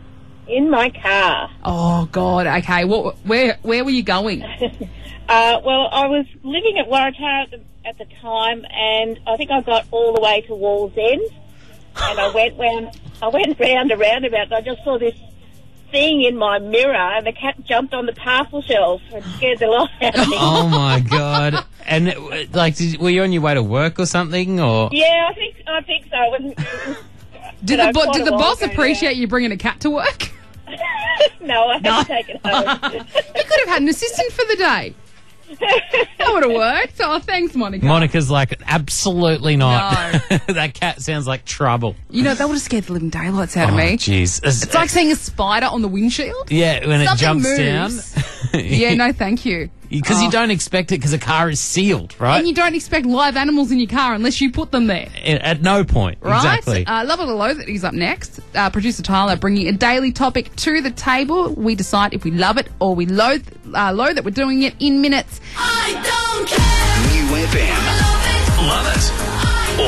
In my car. Oh, God. Okay. What? Where Where were you going? Uh, well, I was living at Waratah at the, at the time, and I think I got all the way to Wall's End, and I went round, I went round a roundabout, and I just saw this thing in my mirror, and the cat jumped on the parcel shelf and scared the life out of me. Oh my god! And it, like, did, were you on your way to work or something, or? Yeah, I think I think so. It was, it was, Did you the know, bo- quite did a the while boss ago appreciate you bringing a cat to work? now. No, I had to take it home. You could have had an assistant for the day. That would have worked. Oh, thanks, Monica. Monica's like, absolutely not. That cat sounds like trouble. You know, that would have scared the living daylights out Oh, of me. jeez. It's like seeing a spider on the windshield. Yeah, when Something it jumps moves. down. Yeah, no, thank you. Because Oh. you don't expect it because the car is sealed, right? And you don't expect live animals in your car unless you put them there. At at no point. Right? Exactly. Uh, Love It or Loathe It, he's up next. Uh, Producer Tyler bringing a daily topic to the table. We decide if we love it or we loathe, uh, loathe it. We're doing it in minutes. New F M. Love it.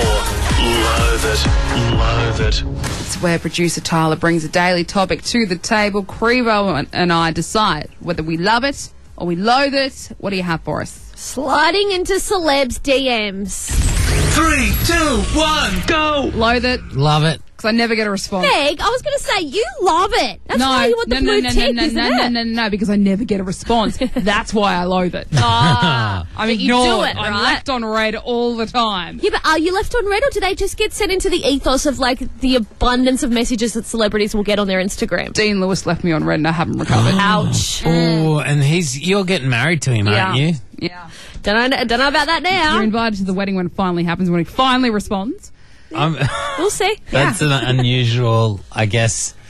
Or loathe it. Loathe it. It's where producer Tyler brings a daily topic to the table. Crevo and, and I decide whether we love it or we loathe it. What do you have for us? Sliding into celebs' D Ms. Three, two, one, go. Loathe it. Love it. Because I never get a response. Meg, I was going to say, you love it. That's no, why you want the no, blue no, no, tick, no, isn't no, it? no, no, no, no, because I never get a response. That's why I loathe it. Ah, I'm but you do ignored. it, I'm right? left on red all the time. Yeah, but are you left on red, or do they just get sent into the ethos of, like, the abundance of messages that celebrities will get on their Instagram? Dean Lewis left me on red and I haven't recovered. Ouch. Oh, and he's you're getting married to him, aren't Yeah. you? Yeah. Don't know, don't know about that now. You're invited to the wedding when it finally happens, when he finally responds. I'm, We'll see. that's an unusual, I guess,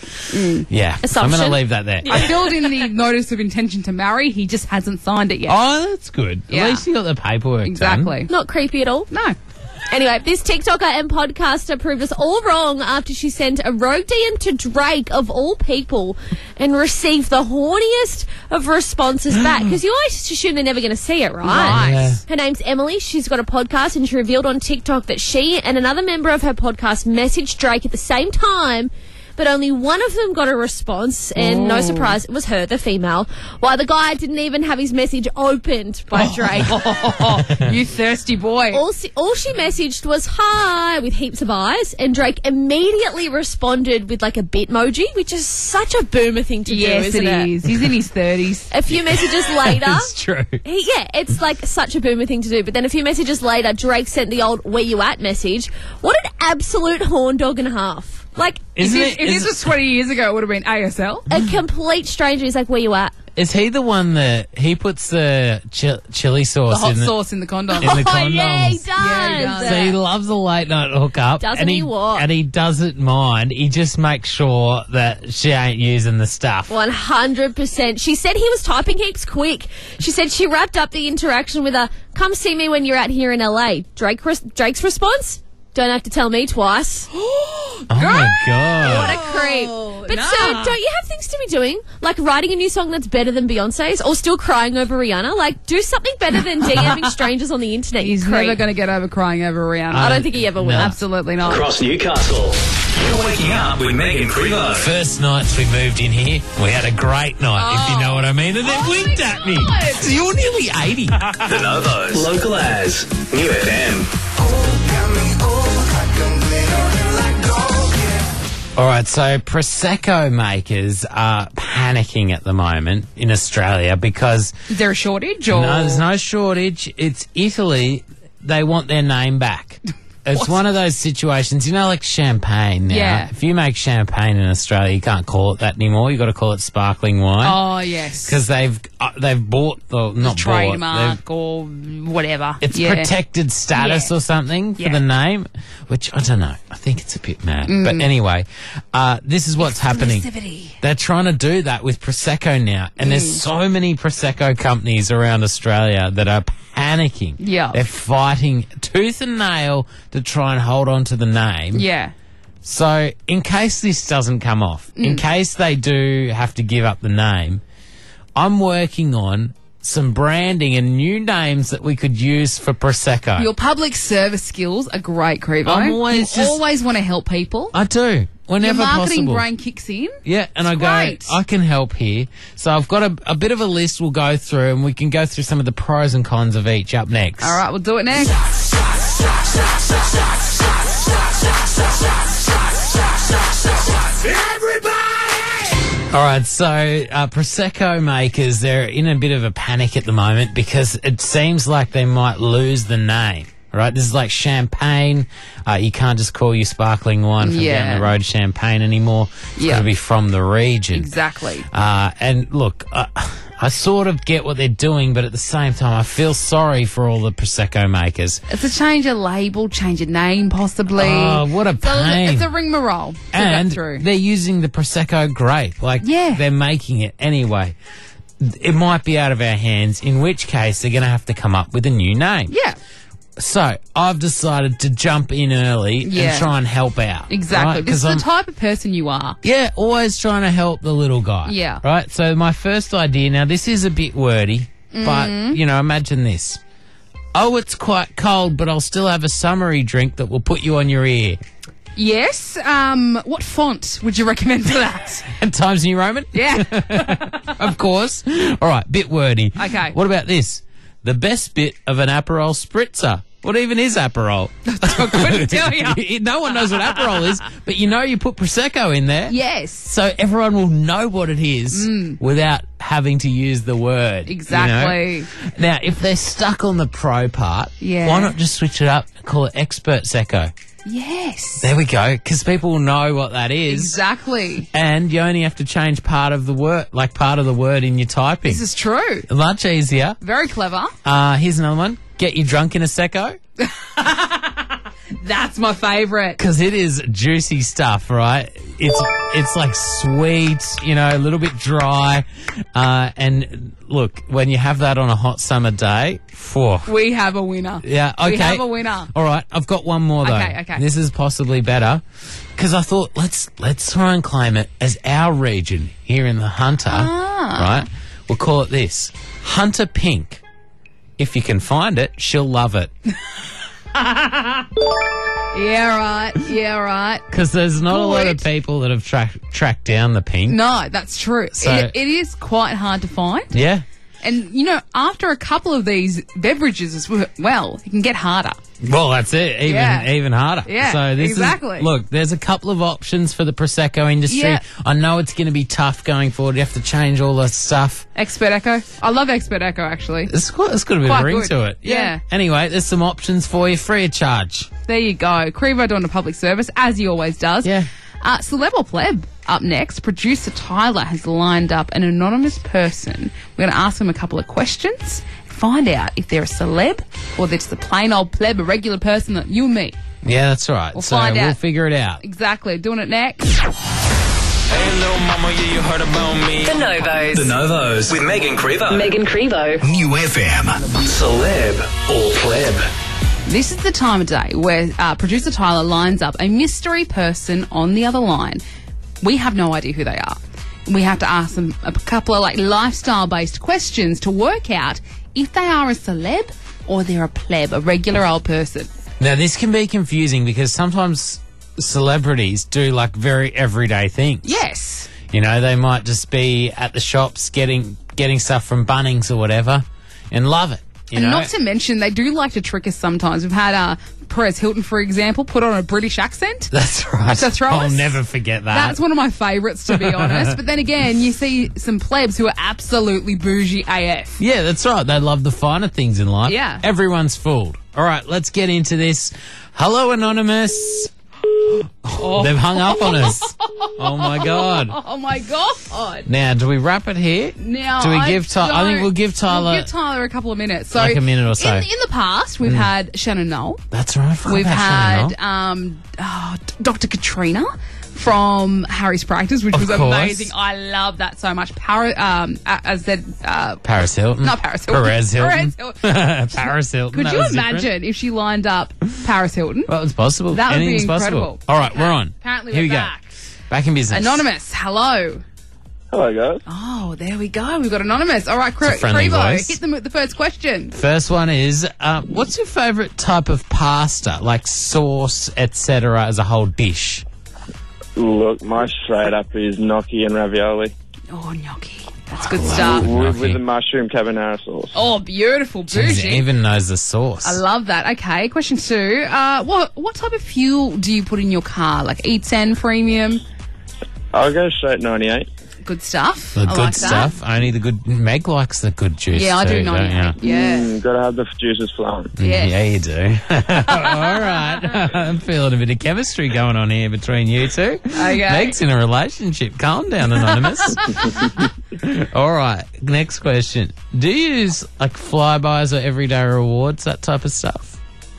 Yeah, I'm Assumption. going to leave that there. I filled in the notice of intention to marry. He just hasn't signed it yet. Oh, that's good. Yeah. At least you got the paperwork Exactly. Not creepy at all. No. Anyway, this TikToker and podcaster proved us all wrong after she sent a rogue D M to Drake, of all people, and received the horniest of responses back. Because you always assume they're never going to see it, right? Right. Yeah. Her name's Emily. She's got a podcast, and she revealed on TikTok that she and another member of her podcast messaged Drake at the same time, but only one of them got a response, and no surprise, it was her, the female, while the guy didn't even have his message opened by Drake. You thirsty boy. All she, all she messaged was hi with heaps of eyes, and Drake immediately responded with like a bitmoji, which is such a boomer thing to Yes, do, isn't it it? is. He's in his thirties. A few messages later, It's true. he, yeah, it's like such a boomer thing to do. But then a few messages later, Drake sent the old "Where you at?" message. What an absolute horn dog and a half! Like, Isn't if it? this, if this is- was twenty years ago, it would have been A S L. a complete stranger is like, "Where you at?" Is he the one that he puts the chi- chili The sauce hot in the, sauce in the condom. in the Oh yeah, he condoms? does. Yeah, he does. So he loves a late night hookup, Doesn't and he what? and he doesn't mind. He just makes sure that she ain't using the stuff. One hundred percent. She said he was typing heaps quick. She said she wrapped up the interaction with a "Come see me when you're out here in L A." Drake res- Drake's response: "Don't have to tell me twice." Oh my god! What a creep. But nah. sir, don't you have things to be doing? Like writing a new song that's better than Beyonce's, or still crying over Rihanna? Like, do something better than DMing strangers on the internet. you He's creep. never going to get over crying over Rihanna. I don't think he ever will. No. Absolutely not. Across Newcastle. You're waking up with Megan Prevo. First nights we moved in here, we had a great night, if you know what I mean, and they winked at me. So you're nearly eighty. The Novos. Local as New F M. All right, so Prosecco makers are panicking at the moment in Australia because Is there a shortage? Or? no, there's no shortage. It's Italy. They want their name back. It's one of those situations, you know, like champagne now. Yeah. If you make champagne in Australia, you can't call it that anymore. You've got to call it sparkling wine. Oh, yes. Because they've uh, they've bought the not bought, Trademark they've- or whatever. it's Yeah. protected status Yeah. or something for Yeah. the name, which I don't know. I think it's a bit mad. Mm. But anyway, uh, this is what's happening. Exclusivity. They're trying to do that with Prosecco now. And Mm. there's so many Prosecco companies around Australia that are panicking. Yeah. They're fighting tooth and nail to try and hold on to the name. Yeah. So, in case this doesn't come off, Mm. in case they do have to give up the name, I'm working on some branding and new names that we could use for Prosecco. Your public service skills are great, Crevo. I'm always you just- always want to help people. I do, whenever Your marketing possible. brain kicks in. Yeah, and It's I go, great. I can help here. So I've got a, a bit of a list we'll go through, and we can go through some of the pros and cons of each up next. All right, we'll do it next. All right, so uh, Prosecco makers, they're in a bit of a panic at the moment because it seems like they might lose the name. Right, this is like champagne. Uh, you can't just call you sparkling wine from Yeah. down the road champagne anymore. It's Yeah. got to be from the region. Exactly. Uh, and look, uh, I sort of get what they're doing, but at the same time, I feel sorry for all the Prosecco makers. It's a change of label, change of name, possibly. Oh, what a So pain. it's a rigmarole. to go And through. they're using the Prosecco grape. Like, Yeah. they're making it anyway. It might be out of our hands, in which case they're going to have to come up with a new name. Yeah, So, I've decided to jump in early Yeah. and try and help out. exactly. Right? This is 'Cause the I'm, type of person you are. yeah, always trying to help the little guy. Yeah. Right? So, my first idea, now this is a bit wordy, but, Mm-hmm. you know, imagine this. Oh, it's quite cold, but I'll still have a summery drink that will put you on your ear. Yes. Um, what font would you recommend for that? And Times New Roman? Yeah. Of course. All right, bit wordy. Okay. What about this? The best bit of an Aperol spritzer. What even is Aperol? I couldn't tell you. No one knows what Aperol is, but you know you put Prosecco in there. Yes. So everyone will know what it is without having to use the word. you know? Exactly. Now, if they're stuck on the pro part, Yeah. why not just switch it up and call it Expert Secco? Yes. There we go, because people will know what that is. Exactly. And you only have to change part of the word, like part of the word in your typing. This is true. Much easier. Very clever. Uh, here's another one. Get you drunk in a secco. That's my favourite. Because it is juicy stuff, right? It's it's like sweet, you know, a little bit dry. Uh, and look, when you have that on a hot summer day, phew. We have a winner. Yeah, okay. We have a winner. All right, I've got one more though. Okay, okay. This is possibly better because I thought let's let's try and claim it as our region here in the Hunter. Ah. Right? We'll call it this: Hunter Pink. If you can find it, she'll love it. Yeah, right. Yeah, right. Because there's not a lot of Good. people that have tra- tracked down the pink. No, that's true. So- it, it is quite hard to find. Yeah. And, you know, after a couple of these beverages as well, it can get harder. Well, that's it. Even Yeah. even harder. Yeah, so this exactly. Is, look, there's a couple of options for the Prosecco industry. Yeah. I know it's going to be tough going forward. You have to change all the stuff. Expert Echo. I love Expert Echo, actually. It's got, it's got a bit Quite of ring good. to it. Yeah. Anyway, there's some options for you free of charge. There you go. Crevo doing a public service, as he always does. Yeah. Uh, Celeb or Pleb up next. Producer Tyler has lined up an anonymous person. We're going to ask them a couple of questions, find out if they're a celeb or they're just a plain old pleb, a regular person like you and me. Yeah, that's right. We'll so find we'll out. figure it out. Exactly. Doing it next. Hey, little mama, yeah, you heard about me. The Novos. The Novos with Megan Crevo. Megan Crevo. New F M. Celeb or pleb. This is the time of day where uh, producer Tyler lines up a mystery person on the other line. We have no idea who they are. We have to ask them a couple of like lifestyle-based questions to work out if they are a celeb or they're a pleb, a regular old person. Now, this can be confusing because sometimes celebrities do like very everyday things. Yes. You know, they might just be at the shops getting getting stuff from Bunnings or whatever and love it. You And know? not to mention, they do like to trick us sometimes. We've had uh, Perez Hilton, for example, put on a British accent. That's right. To throw I'll us. never forget that. That's one of my favourites, to be honest. But then again, you see some plebs who are absolutely bougie A F. Yeah, that's right. They love the finer things in life. Yeah. Everyone's fooled. All right, let's get into this. Hello, Anonymous. Oh. They've hung up on us. Oh, my God. Oh, my God. Now, do we wrap it here? Now, do we I give Tyler? I think don't- we'll give Tyler. We'll give Tyler a couple of minutes. So Like a minute or so. In, in the past, we've Mm. had Shannon Knoll. That's right. I forgot We've about Shannon had um, oh, D- Doctor Katrina from Harry's Practice, which Of was course. amazing. I love that so much. Para, um, a- as I said, uh, Paris Hilton. Not Paris Hilton. Perez Hilton. Perez Hilton. Paris Hilton. Could that you was different. imagine if she lined up Paris Hilton? Well, it's possible. That would be Anything's incredible. possible. All right, we're on. Apparently Here we're we back. go. Back in business. Anonymous, hello. Hello, guys. Oh, there we go. We've got Anonymous. All right, Cre- It's a friendly Crevo, voice. hit them with the first question. First one is, uh, what's your favourite type of pasta, like sauce, et cetera, as a whole dish? Look, my straight up is gnocchi and ravioli. Oh, gnocchi. That's good stuff. With, with the mushroom carbonara sauce. Oh, beautiful. Jeez, Bougie. he even knows the sauce. I love that. Okay, question two. Uh, what what type of fuel do you put in your car? Like E ten premium? I'll go straight ninety-eight. Good stuff. The I good like stuff. Only the good. Meg likes the good juice. Yeah, I do too, don't ninety-eight. you? Yeah. Mm, gotta have the juices flowing. Yes. Yeah, you do. All right. I'm feeling a bit of chemistry going on here between you two. Okay. Meg's in a relationship. Calm down, Anonymous. All right. Next question. Do you use like flybys or everyday rewards, that type of stuff?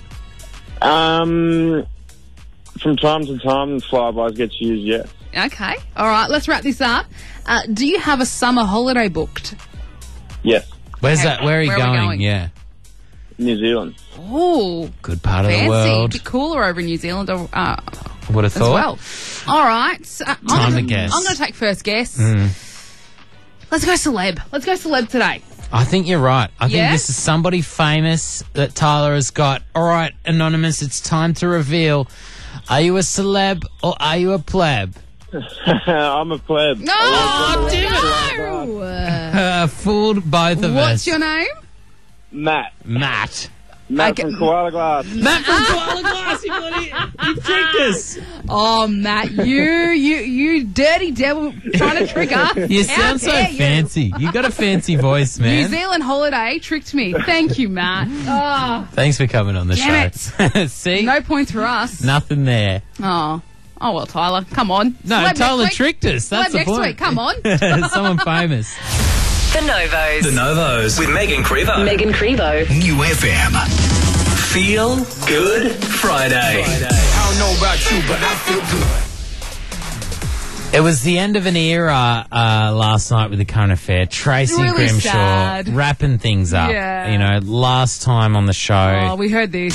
Um, from time to time, flybys gets used, yes. Okay. All right, let's wrap this up. Uh, do you have a summer holiday booked? Yes. Where's Okay, that? Where are you where are we going? going? Yeah. New Zealand. Oh, Good part of fancy. the world. A bit cooler over in New Zealand uh, I would have as thought. well. All right. So, uh, I'm Time gonna, to guess. I'm going to take first guess. Mm. Let's go celeb. Let's go celeb today. I think you're right. I Yeah? think this is somebody famous that Tyler has got. All right, Anonymous, it's time to reveal. Are you a celeb or are you a pleb? I'm a pleb. No, no. Uh, fooled both of us. What's your name? Matt. Matt. Matt Okay. from Koala Glass. Matt from Koala Glass, you bloody, you tricked us. Oh, Matt, you, you, you dirty devil trying to trick us. You How sound so dare you? fancy. You got a fancy voice, New man. Zealand holiday tricked me. Thank you, Matt. Oh, Thanks for coming on the Damn show. See? no points for us. Nothing there. Oh. Oh, well, Tyler, come on. No, Celeb Tyler next week. tricked us. That's Celeb the next point. week. Come on. Someone famous. The Novos. The Novos with Megan Crevo. Megan Crevo. New F M. Feel Good Friday. I don't know about you, but I feel good. It was the end of an era uh, last night with the current affair. Tracy Really Grimshaw sad. wrapping things up. Yeah. You know, last time on the show. Oh, we heard this.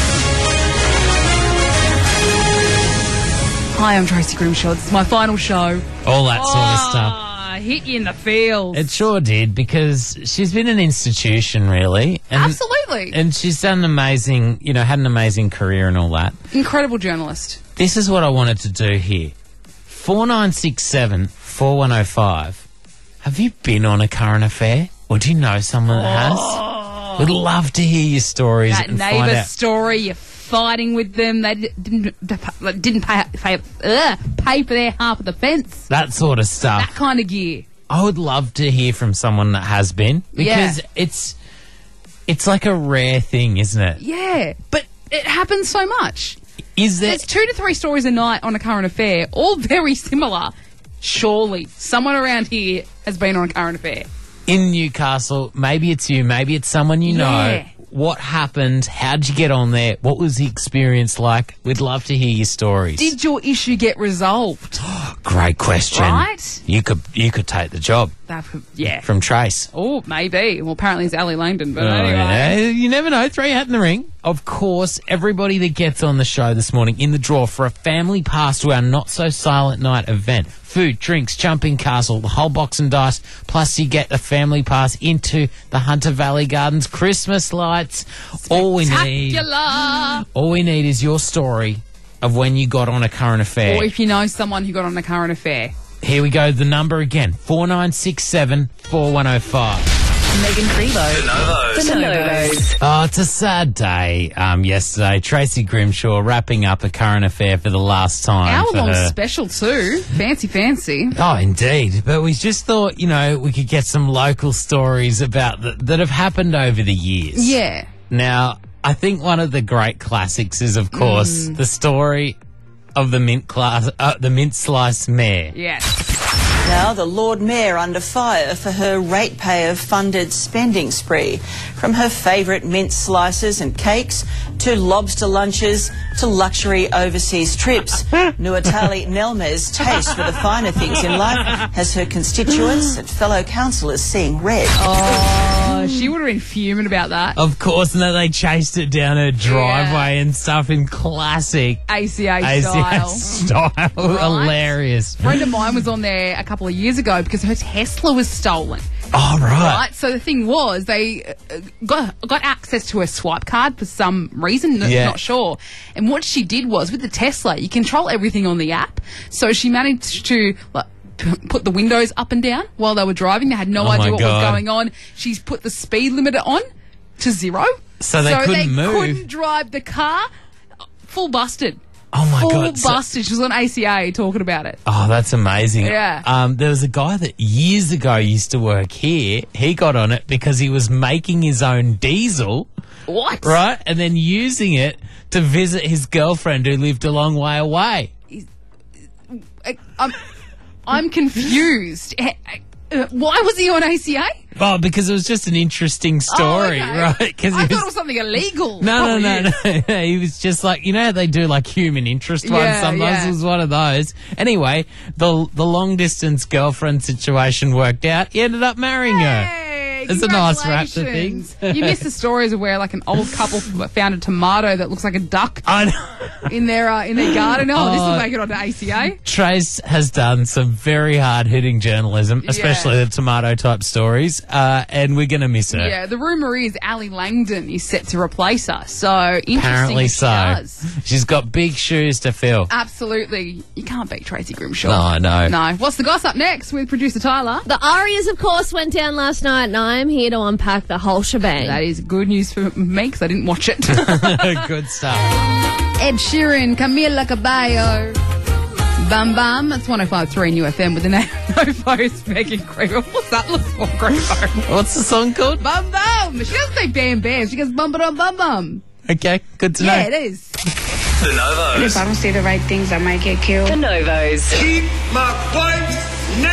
Hi, I'm Tracy Grimshaw. This is my final show. All that sort of Oh, stuff. hit you in the feels. It sure did, because she's been an institution, really. And, Absolutely. And she's done an amazing, you know, had an amazing career and all that. Incredible journalist. This is what I wanted to do here. four nine six seven, four one oh five. Have you been on a current affair? Or do you know someone that has? We'd love to hear your stories That and find neighbour out. story, you're fighting with them, they d- didn't didn't pay, pay, ugh, pay for their half of the fence. That sort of stuff. That kind of gear. I would love to hear from someone that has been, because Yeah. it's it's like a rare thing, isn't it? Yeah, but it happens so much. Is there? There's two to three stories a night on a current affair, all very similar. Surely someone around here has been on a current affair. In Newcastle, maybe it's you, maybe it's someone you know. Yeah. What happened? How'd you get on there? What was the experience like? We'd love to hear your stories. Did your issue get resolved? Great question. Right? You could you could take the job That, yeah. from Trace. Oh, maybe. Well, apparently it's Ali Langdon, but Oh, anyway. yeah. You never know. Throw your hat in the ring. Of course, everybody that gets on the show this morning in the draw for a family pass to our Not So Silent Night event. Food, drinks, jumping castle, the whole box and dice. Plus, you get a family pass into the Hunter Valley Gardens Christmas lights. All we need, Spectacular! all we need is your story of when you got on a current affair. Or if you know someone who got on a current affair. Here we go. The number again: four nine six seven four one zero five. Megan Crevo. The Novos. The Novos. Oh, it's a sad day. Um, yesterday, Tracy Grimshaw wrapping up a current affair for the last time. Hour for long her. special too. Fancy, fancy. Oh, indeed. But we just thought, you know, we could get some local stories about th- that have happened over the years. Yeah. Now, I think one of the great classics is, of course, Mm. the story of the mint class, uh, the mint slice mare. Yes. Now, the Lord Mayor under fire for her ratepayer-funded spending spree. From her favourite mint slices and cakes to lobster lunches to luxury overseas trips, Nuatali Nelme's taste for the finer things in life has her constituents and fellow councillors seeing red. Oh, she would have been fuming about that. Of course, and then they chased it down her driveway and stuff in classic A C A A C A style. style. Hilarious. A friend of mine was on there a couple of years ago because her Tesla was stolen. Oh, right. Right, so the thing was, they uh, got got access to her swipe card for some reason, n- Yeah. not sure. And what she did was, with the Tesla, you control everything on the app. So she managed to like, p- put the windows up and down while they were driving. They had no Oh my idea what God. was going on. She's put the speed limiter on to zero. So they couldn't move. couldn't drive the car. Full busted. Oh, my Full God. So- busted. She was on A C A talking about it. Oh, that's amazing. Yeah. Um, there was a guy that years ago used to work here. He got on it because he was making his own diesel. What? Right? And then using it to visit his girlfriend who lived a long way away. I- I'm, I'm confused. Eh, eh, Why was he on A C A? Oh, because it was just an interesting story, Oh, okay. right? 'Cause I he thought was- it was something illegal. No, no, Probably no, is. no. He was just like, you know how they do like human interest ones Yeah, sometimes? yeah. It was one of those. Anyway, the the long distance girlfriend situation worked out. He ended up marrying her. Hey, It's a nice wrap to things. congratulations. You missed the stories of where like an old couple f- found a tomato that looks like a duck I know. in their uh, in their garden. Oh, this Oh. will make it onto A C A. Trace has done some very hard hitting journalism, especially the tomato type stories, uh, and we're going to miss her. Yeah, the rumour is Ali Langdon is set to replace her. So interesting. Apparently if she so. does. She's got big shoes to fill. Absolutely, you can't beat Tracy Grimshaw. No, I know. No. What's the gossip next with producer Tyler? The Arias, of course, went down last night, and I am here to unpack the whole shebang. That is good news for me because I didn't watch it. Good stuff. Ed Sheeran, Camila Cabello, Bum Bum. That's one oh five point three New F M with the name Novos, Megan Crevo. What's that look for, Crevo? What's the song called? Bum Bum. She doesn't say Bam Bam. She goes Bum Bum Bum Bum. Okay, good to Yeah, know. it is. The Novos. If I don't say the right things, I might get killed. The Novos. Keep my wife's name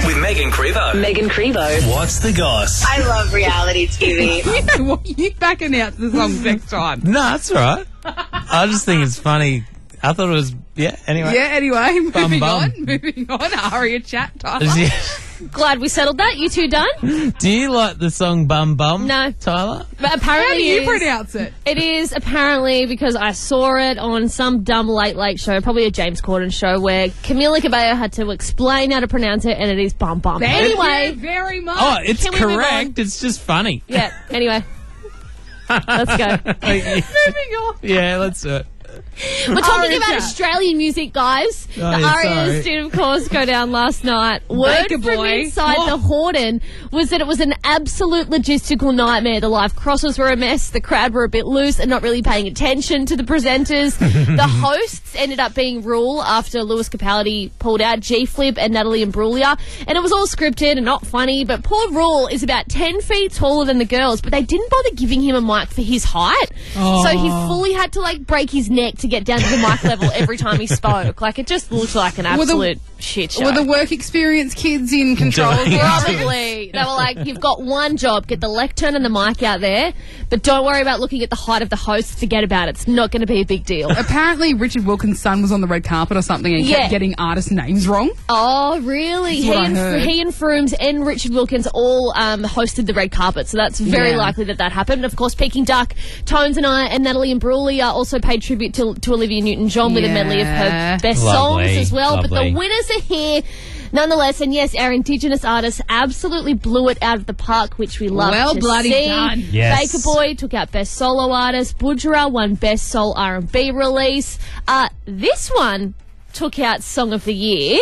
with Megan Crevo. Megan Crevo. What's the goss? I love reality T V. You know what? You back announce the song next time. No, that's all right. I just think it's funny. I thought it was, yeah, anyway. Yeah, anyway, moving Bum, bum. on. Moving on. Aria chat time. Yeah. Glad we settled that. You two done? Do you like the song Bum Bum? No. Tyler? But apparently How do you it is- pronounce it? It is apparently because I saw it on some dumb late late show, probably a James Corden show, where Camila Cabello had to explain how to pronounce it, and it is Bum Bum. Thank Anyway, you very much. Oh, it's Can we move correct. It's just funny. yeah. Anyway, let's go. Moving on. Yeah, let's do it. We're talking Aria about chat. Australian music, guys. Oh, the yeah, Arias sorry. did, of course, go down last night. Word Baker from boy. inside What? the Horden was that it was an absolute logistical nightmare. The live crosses were a mess. The crowd were a bit loose and not really paying attention to the presenters. The hosts ended up being Rule after Lewis Capaldi pulled out, G-Flip and Natalie Imbruglia. And it was all scripted and not funny, but poor Rule is about ten feet taller than the girls, but they didn't bother giving him a mic for his height. So he fully had to, like, break his neck to get down to the mic level every time he spoke. Like, it just looked like an Were the- absolute shit show. Were the work experience kids in control? of Doing- it? Probably. They were like, you've got one job, get the lectern and the mic out there, but don't worry about looking at the height of the host, forget about it. It's not going to be a big deal. Apparently, Richard Wilkins' son was on the red carpet or something and Yeah. kept getting artist names wrong. Oh, really? That's He what I and, heard. he and Frooms and Richard Wilkins all um, hosted the red carpet, so that's very Yeah. likely that that happened. Of course, Peking Duck, Tones and I, and Natalie Imbruglia also paid tribute to, to Olivia Newton-John with a medley of her Yeah. best Lovely, songs as well. But lovely. the winners are here. Nonetheless, and yes, our Indigenous artists absolutely blew it out of the park, which we love Well to bloody see. done. Yes. Baker Boy took out Best Solo Artist. Budgerah won Best Soul R and B Release. Uh, this one took out Song of the Year.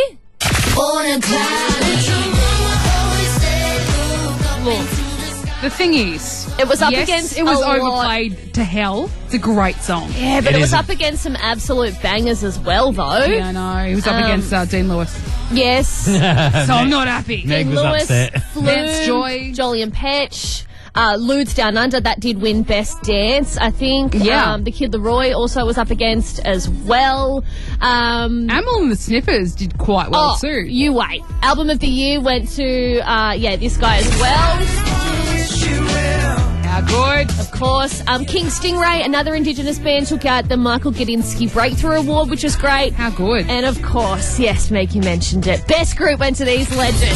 Look, the thing is, It was up yes, against it was a lot- overplayed to hell. It's a great song. Yeah, but It it, was is. up against some absolute bangers as well, though. Yeah, I know. He was up Um, against uh, Dean Lewis. Yes. So I'm not happy. Meg Dean was Lewis, upset. Flume, Vance Joy. Jolly and Petch. Uh, Ludes Down Under, that did win Best Dance, I think. Yeah. Um, the Kid Leroy also was up against as well. Um, Amel and the Sniffers did quite well oh, too. you wait. Album of the Year went to, uh, yeah, this guy as well. How good. Of course. Um, King Stingray, another Indigenous band, took out the Michael Gudinski Breakthrough Award, which was great. How good. And of course, yes, Meg, you mentioned it. Best group went to these legends.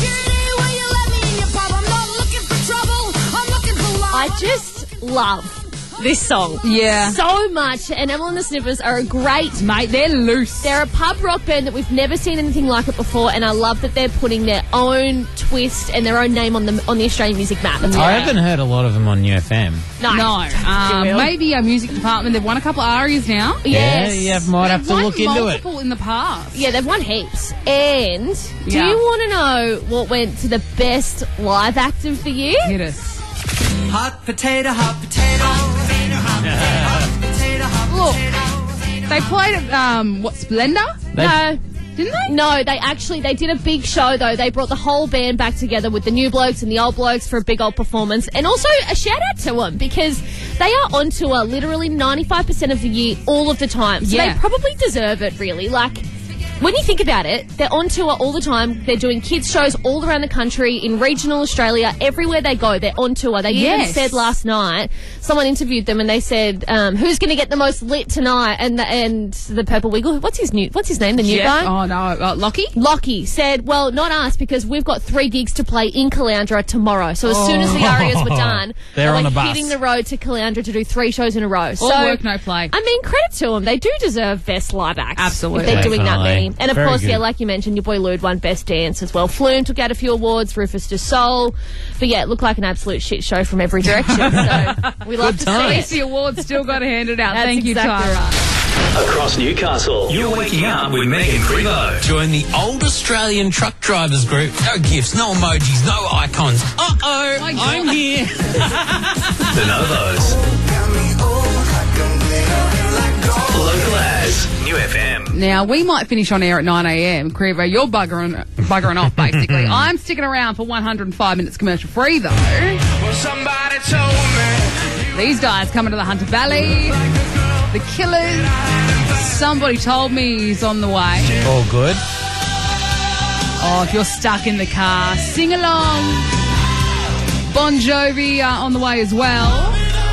I just love this song. Yeah. So much. And Emma and the Sniffers are a great... Mate, they're loose. They're a pub rock band that we've never seen anything like it before, and I love that they're putting their own twist and their own name on the on the Australian music map. It's I great. haven't heard a lot of them on U F M. No. No. Um, maybe our music department, they've won a couple of arias now. Yes. Yeah, you might have They've to won look into it. multiple in the past. Yeah, they've won heaps. And do Yeah. you want to know what went to the best live act of the year? Hit us. Hot potato, hot potato. Look, they played at, um, what, Splendor? No. Didn't they? No, they actually, they did a big show though. They brought the whole band back together with the new blokes and the old blokes for a big old performance. And also a shout out to them because they are on tour literally ninety-five percent of the year, all of the time. So Yeah. they probably deserve it really. Like, when you think about it, they're on tour all the time. They're doing kids shows all around the country, in regional Australia, everywhere they go, they're on tour. They even Yes. said last night, someone interviewed them and they said, um, who's going to get the most lit tonight? And the, and the Purple Wiggle, what's his new, what's his name, the new Jeff- guy? Oh, no. Uh, Lockie? Lockie said, well, not us, because we've got three gigs to play in Caloundra tomorrow. So as soon as the Arias were done, They're they on were a bus. hitting the road to Caloundra to do three shows in a row. All so, work, no play. I mean, credit to them. They do deserve best live acts. Absolutely. If they're doing that Definitely. many. And of Very course, yeah, good. like you mentioned, your boy Lude won Best Dance as well. Flume took out a few awards, Rufus Du Sol. But yeah, it looked like an absolute shit show from every direction. So we love to At least see the it. awards still got handed out. That's Thank you, exactly Tara. right. Across Newcastle, you're waking up with Megan Crevo. Join the Old Australian Truck Drivers Group. No gifts, no emojis, no icons. Uh-oh, My I'm God. here. The Novos. Local as New F M. Now, we might finish on air at nine a.m. Crevo, you're buggering, buggering off, basically. I'm sticking around for one hundred five minutes commercial free, though. Well, somebody told me. These guys coming to the Hunter Valley. The Killers. Somebody told me he's on the way. All good. Oh, if you're stuck in the car, sing along. Bon Jovi uh, on the way as well.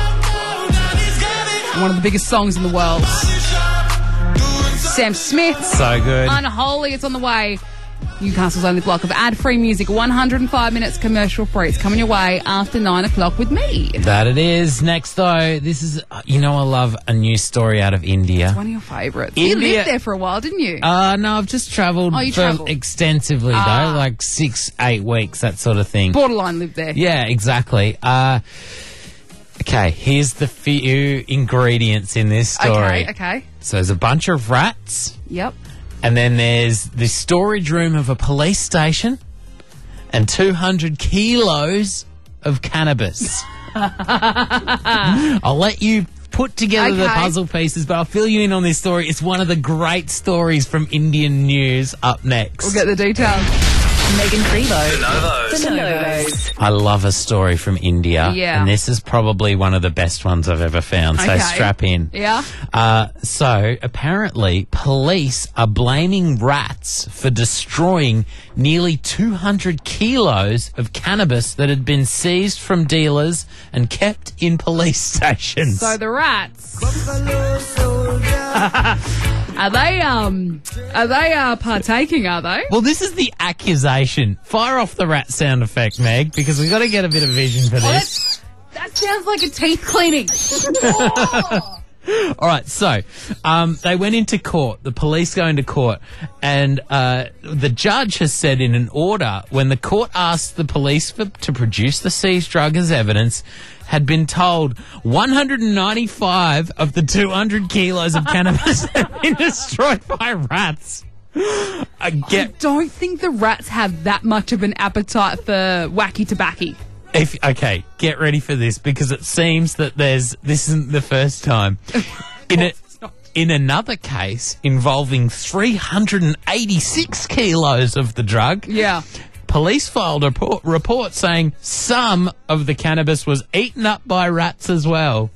One of the biggest songs in the world. Sam Smith. So good. Unholy, it's on the way. Newcastle's only block of ad-free music, one hundred five minutes commercial free. It's coming your way after nine o'clock with me. That it is. Next, though, this is, you know, I love a news story out of India. It's one of your favourites. You India- lived there for a while, didn't you? Uh, no, I've just travelled Oh, you for travelled. extensively, Ah. though, like six, eight weeks, that sort of thing. Borderline lived there. Yeah, exactly. Uh, okay, here's the few ingredients in this story. Okay, okay. So there's a bunch of rats, Yep. and then there's the storage room of a police station, and two hundred kilos of cannabis. I'll let you put together the Okay. puzzle pieces, but I'll fill you in on this story. It's one of the great stories from Indian news up next. We'll get the details. Megan Crevo. The Novos. The Novos. I love a story from India, Yeah. and this is probably one of the best ones I've ever found, so Okay. strap in. Yeah. Uh, so, apparently, police are blaming rats for destroying nearly two hundred kilos of cannabis that had been seized from dealers and kept in police stations. So the rats. Are they um are they uh partaking, are they? well, this is the accusation. Fire off the rat sound effect, Meg, because we've got to get a bit of vision for Oh, this. That sounds like a teeth cleaning. All right, so um, they went into court. The police go into court, and uh, the judge has said in an order when the court asked the police for, to produce the seized drug as evidence, had been told one hundred ninety-five of the two hundred kilos of cannabis had been destroyed by rats. I I get don't think the rats have that much of an appetite for wacky tobacco. if okay, get ready for this because it seems that there's this isn't the first time. In a, in another case involving three hundred eighty-six kilos of the drug, Yeah. police filed a report, report saying some of the cannabis was eaten up by rats as well.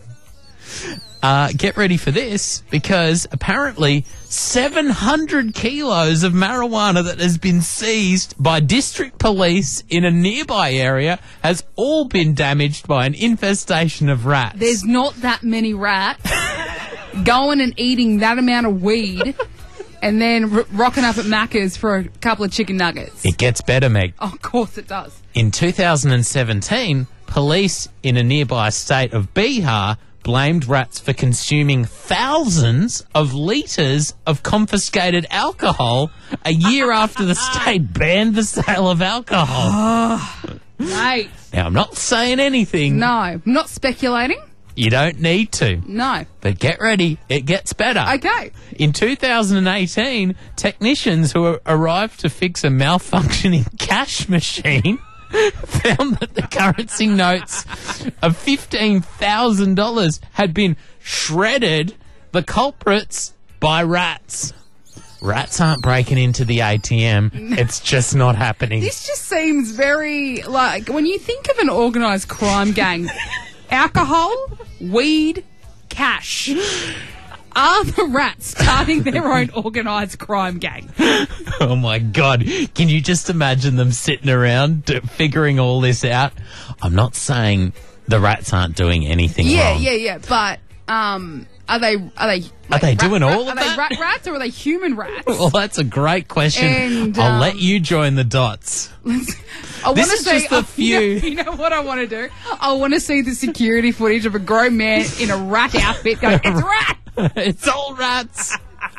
Uh, get ready for this because apparently seven hundred kilos of marijuana that has been seized by district police in a nearby area has all been damaged by an infestation of rats. There's not that many rats going and eating that amount of weed and then r- rocking up at Macca's for a couple of chicken nuggets. It gets better, Meg. Oh, of course it does. In two thousand seventeen, police in a nearby state of Bihar blamed rats for consuming thousands of litres of confiscated alcohol a year after the state banned the sale of alcohol. Oh, mate. Now, I'm not saying anything. No, I'm not speculating. You don't need to. No. But get ready, it gets better. Okay. In two thousand eighteen, technicians who arrived to fix a malfunctioning cash machine found that the currency notes of fifteen thousand dollars had been shredded, the culprits, by rats. Rats aren't breaking into the A T M. It's just not happening. This just seems very, like, when you think of an organised crime gang, alcohol, weed, cash. Are the rats starting their own organised crime gang? Oh my God. Can you just imagine them sitting around d- figuring all this out? I'm not saying the rats aren't doing anything Yeah, wrong. yeah, yeah. But um, are they are they Are they doing rat, all are of they that? rat rats or are they human rats? Well, that's a great question. And, I'll um, let you join the dots. I This want to is see just a few. You know, you know what I want to do? I want to see the security footage of a grown man in a rat outfit going, "It's rat." It's all rats.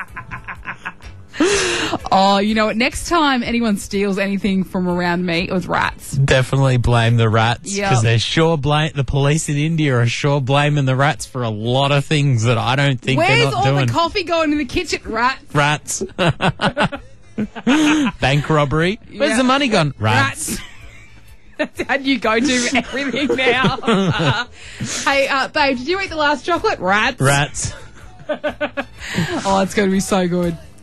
Oh, you know what? Next time anyone steals anything from around me, it was rats. Definitely blame the rats because Yep. they're sure blame the police in India are sure blaming the rats for a lot of things that I don't think they're Where's not all doing. the coffee going in the kitchen? Rat. Rats. Bank robbery. Where's Yeah. the money gone? Rats. That's how you go to everything now. Uh, hey, uh, babe, did you eat the last chocolate? Rats. Rats. Oh, it's going to be so good.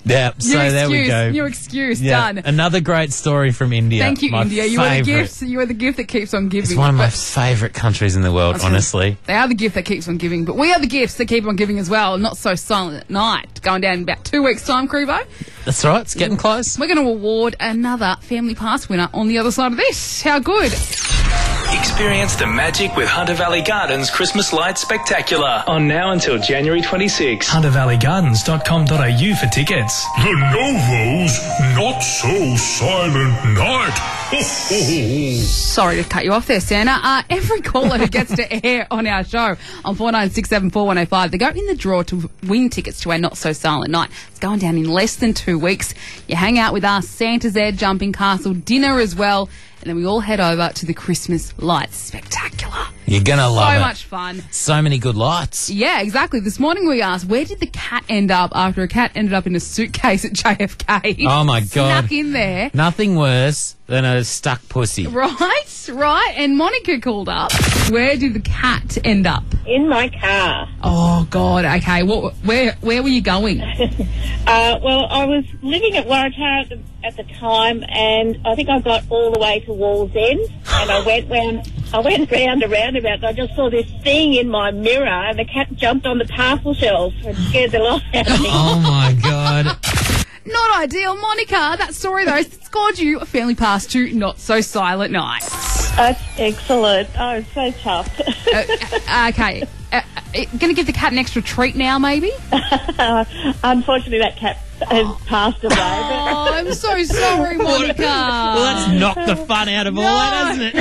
Yeah, so New there we excuse, go. New excuse, Yeah, done. Another great story from India. Thank you, my India. You are the favourite. gift. You are the gift that keeps on giving. It's one of my But favourite countries in the world, Okay. honestly. they are the gift that keeps on giving, but we are the gifts that keep on giving as well. Not so silent at night. Going down in about two weeks' time, Crevo. That's right, it's getting close. We're going to award another Family Pass winner on the other side of this. How good? Experience the magic with Hunter Valley Gardens Christmas Lights Spectacular. On now until January twenty-sixth. hunter valley gardens dot com dot a u for tickets. Lenovo's Not So Silent Night. Ho, ho, ho. Sorry to cut you off there, Santa. Uh, every caller who gets to air on our show on four nine six seven four one oh five, they go in the draw to win tickets to our Not So Silent Night. It's going down in less than two weeks. You hang out with us, Santa's Ed, Jumping Castle, dinner as well, and then we all head over to the Christmas Lights Spectacular. You're going to love So it. much fun. So many good lights. Yeah, exactly. This morning we asked, where did the cat end up after a cat ended up in a suitcase at J F K? Oh, my God. Snuck in there. Nothing worse than a stuck pussy. Right, right. And Monica called up. Where did the cat end up? In my car. Oh, God. Okay. What, where where were you going? Uh, well, I was living at Waratah at the, at the time, and I think I got all the way to Walls End, and I went round, I went round a roundabout, and I just saw this thing in my mirror, and the cat jumped on the parcel shelf and scared the life out of me. Oh, my God. Not ideal. Monica, that story, though, scored you a Family Pass to Not So Silent Night. That's excellent. I'm so chuffed. uh, okay. Uh, uh, going to give the cat an extra treat now, maybe? Unfortunately, that cat has passed away. Oh, I'm so sorry, Monica. Well, that's knocked the fun out of all that, hasn't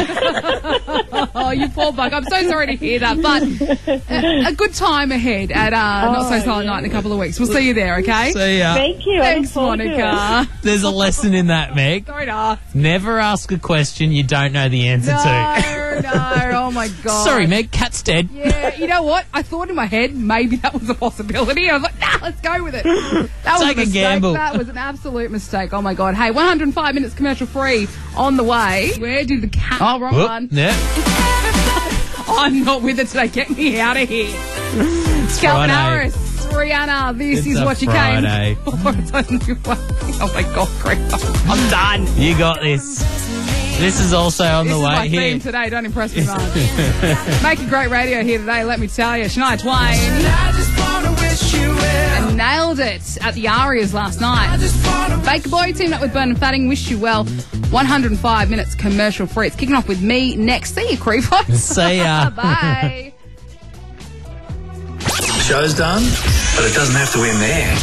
it? Oh, you poor bug. I'm so sorry to hear that, but uh, a good time ahead at uh, Not So Silent Night in a couple of weeks. We'll see you there, okay? See ya. Thank you. Thanks, Monica. There's a lesson in that, Meg. Don't ask. Never ask a question you don't know the answer to. No, no. Oh, my God. Sorry, Meg. Cat's dead. Yeah, you know what? I thought in my head maybe that was a possibility. I was like, nah, let's go with it. That was Take a a mistake. gamble. That was an absolute mistake. Oh, my God. Hey, one hundred five minutes commercial free on the way. Where did the cat... Oh, wrong Whoop. one. Yeah. I'm not with it today. Get me out of here. Calvin Friday. Harris, Rihanna, this It's is a what you Friday. came for. It's on your way. Oh, my God, Greg. I'm done. You got this. This is also on This the is way my here. theme today. Don't impress me much. Making great radio here today, let me tell you. Shania Twain. I just wanna wish you well. And nailed it at the Arias last night. Baker Boy teamed up with Bernard Fatting. Wish you well. one hundred five minutes commercial free. It's kicking off with me next. See you, Creepo. See ya. Bye. Show's done, but it doesn't have to end there.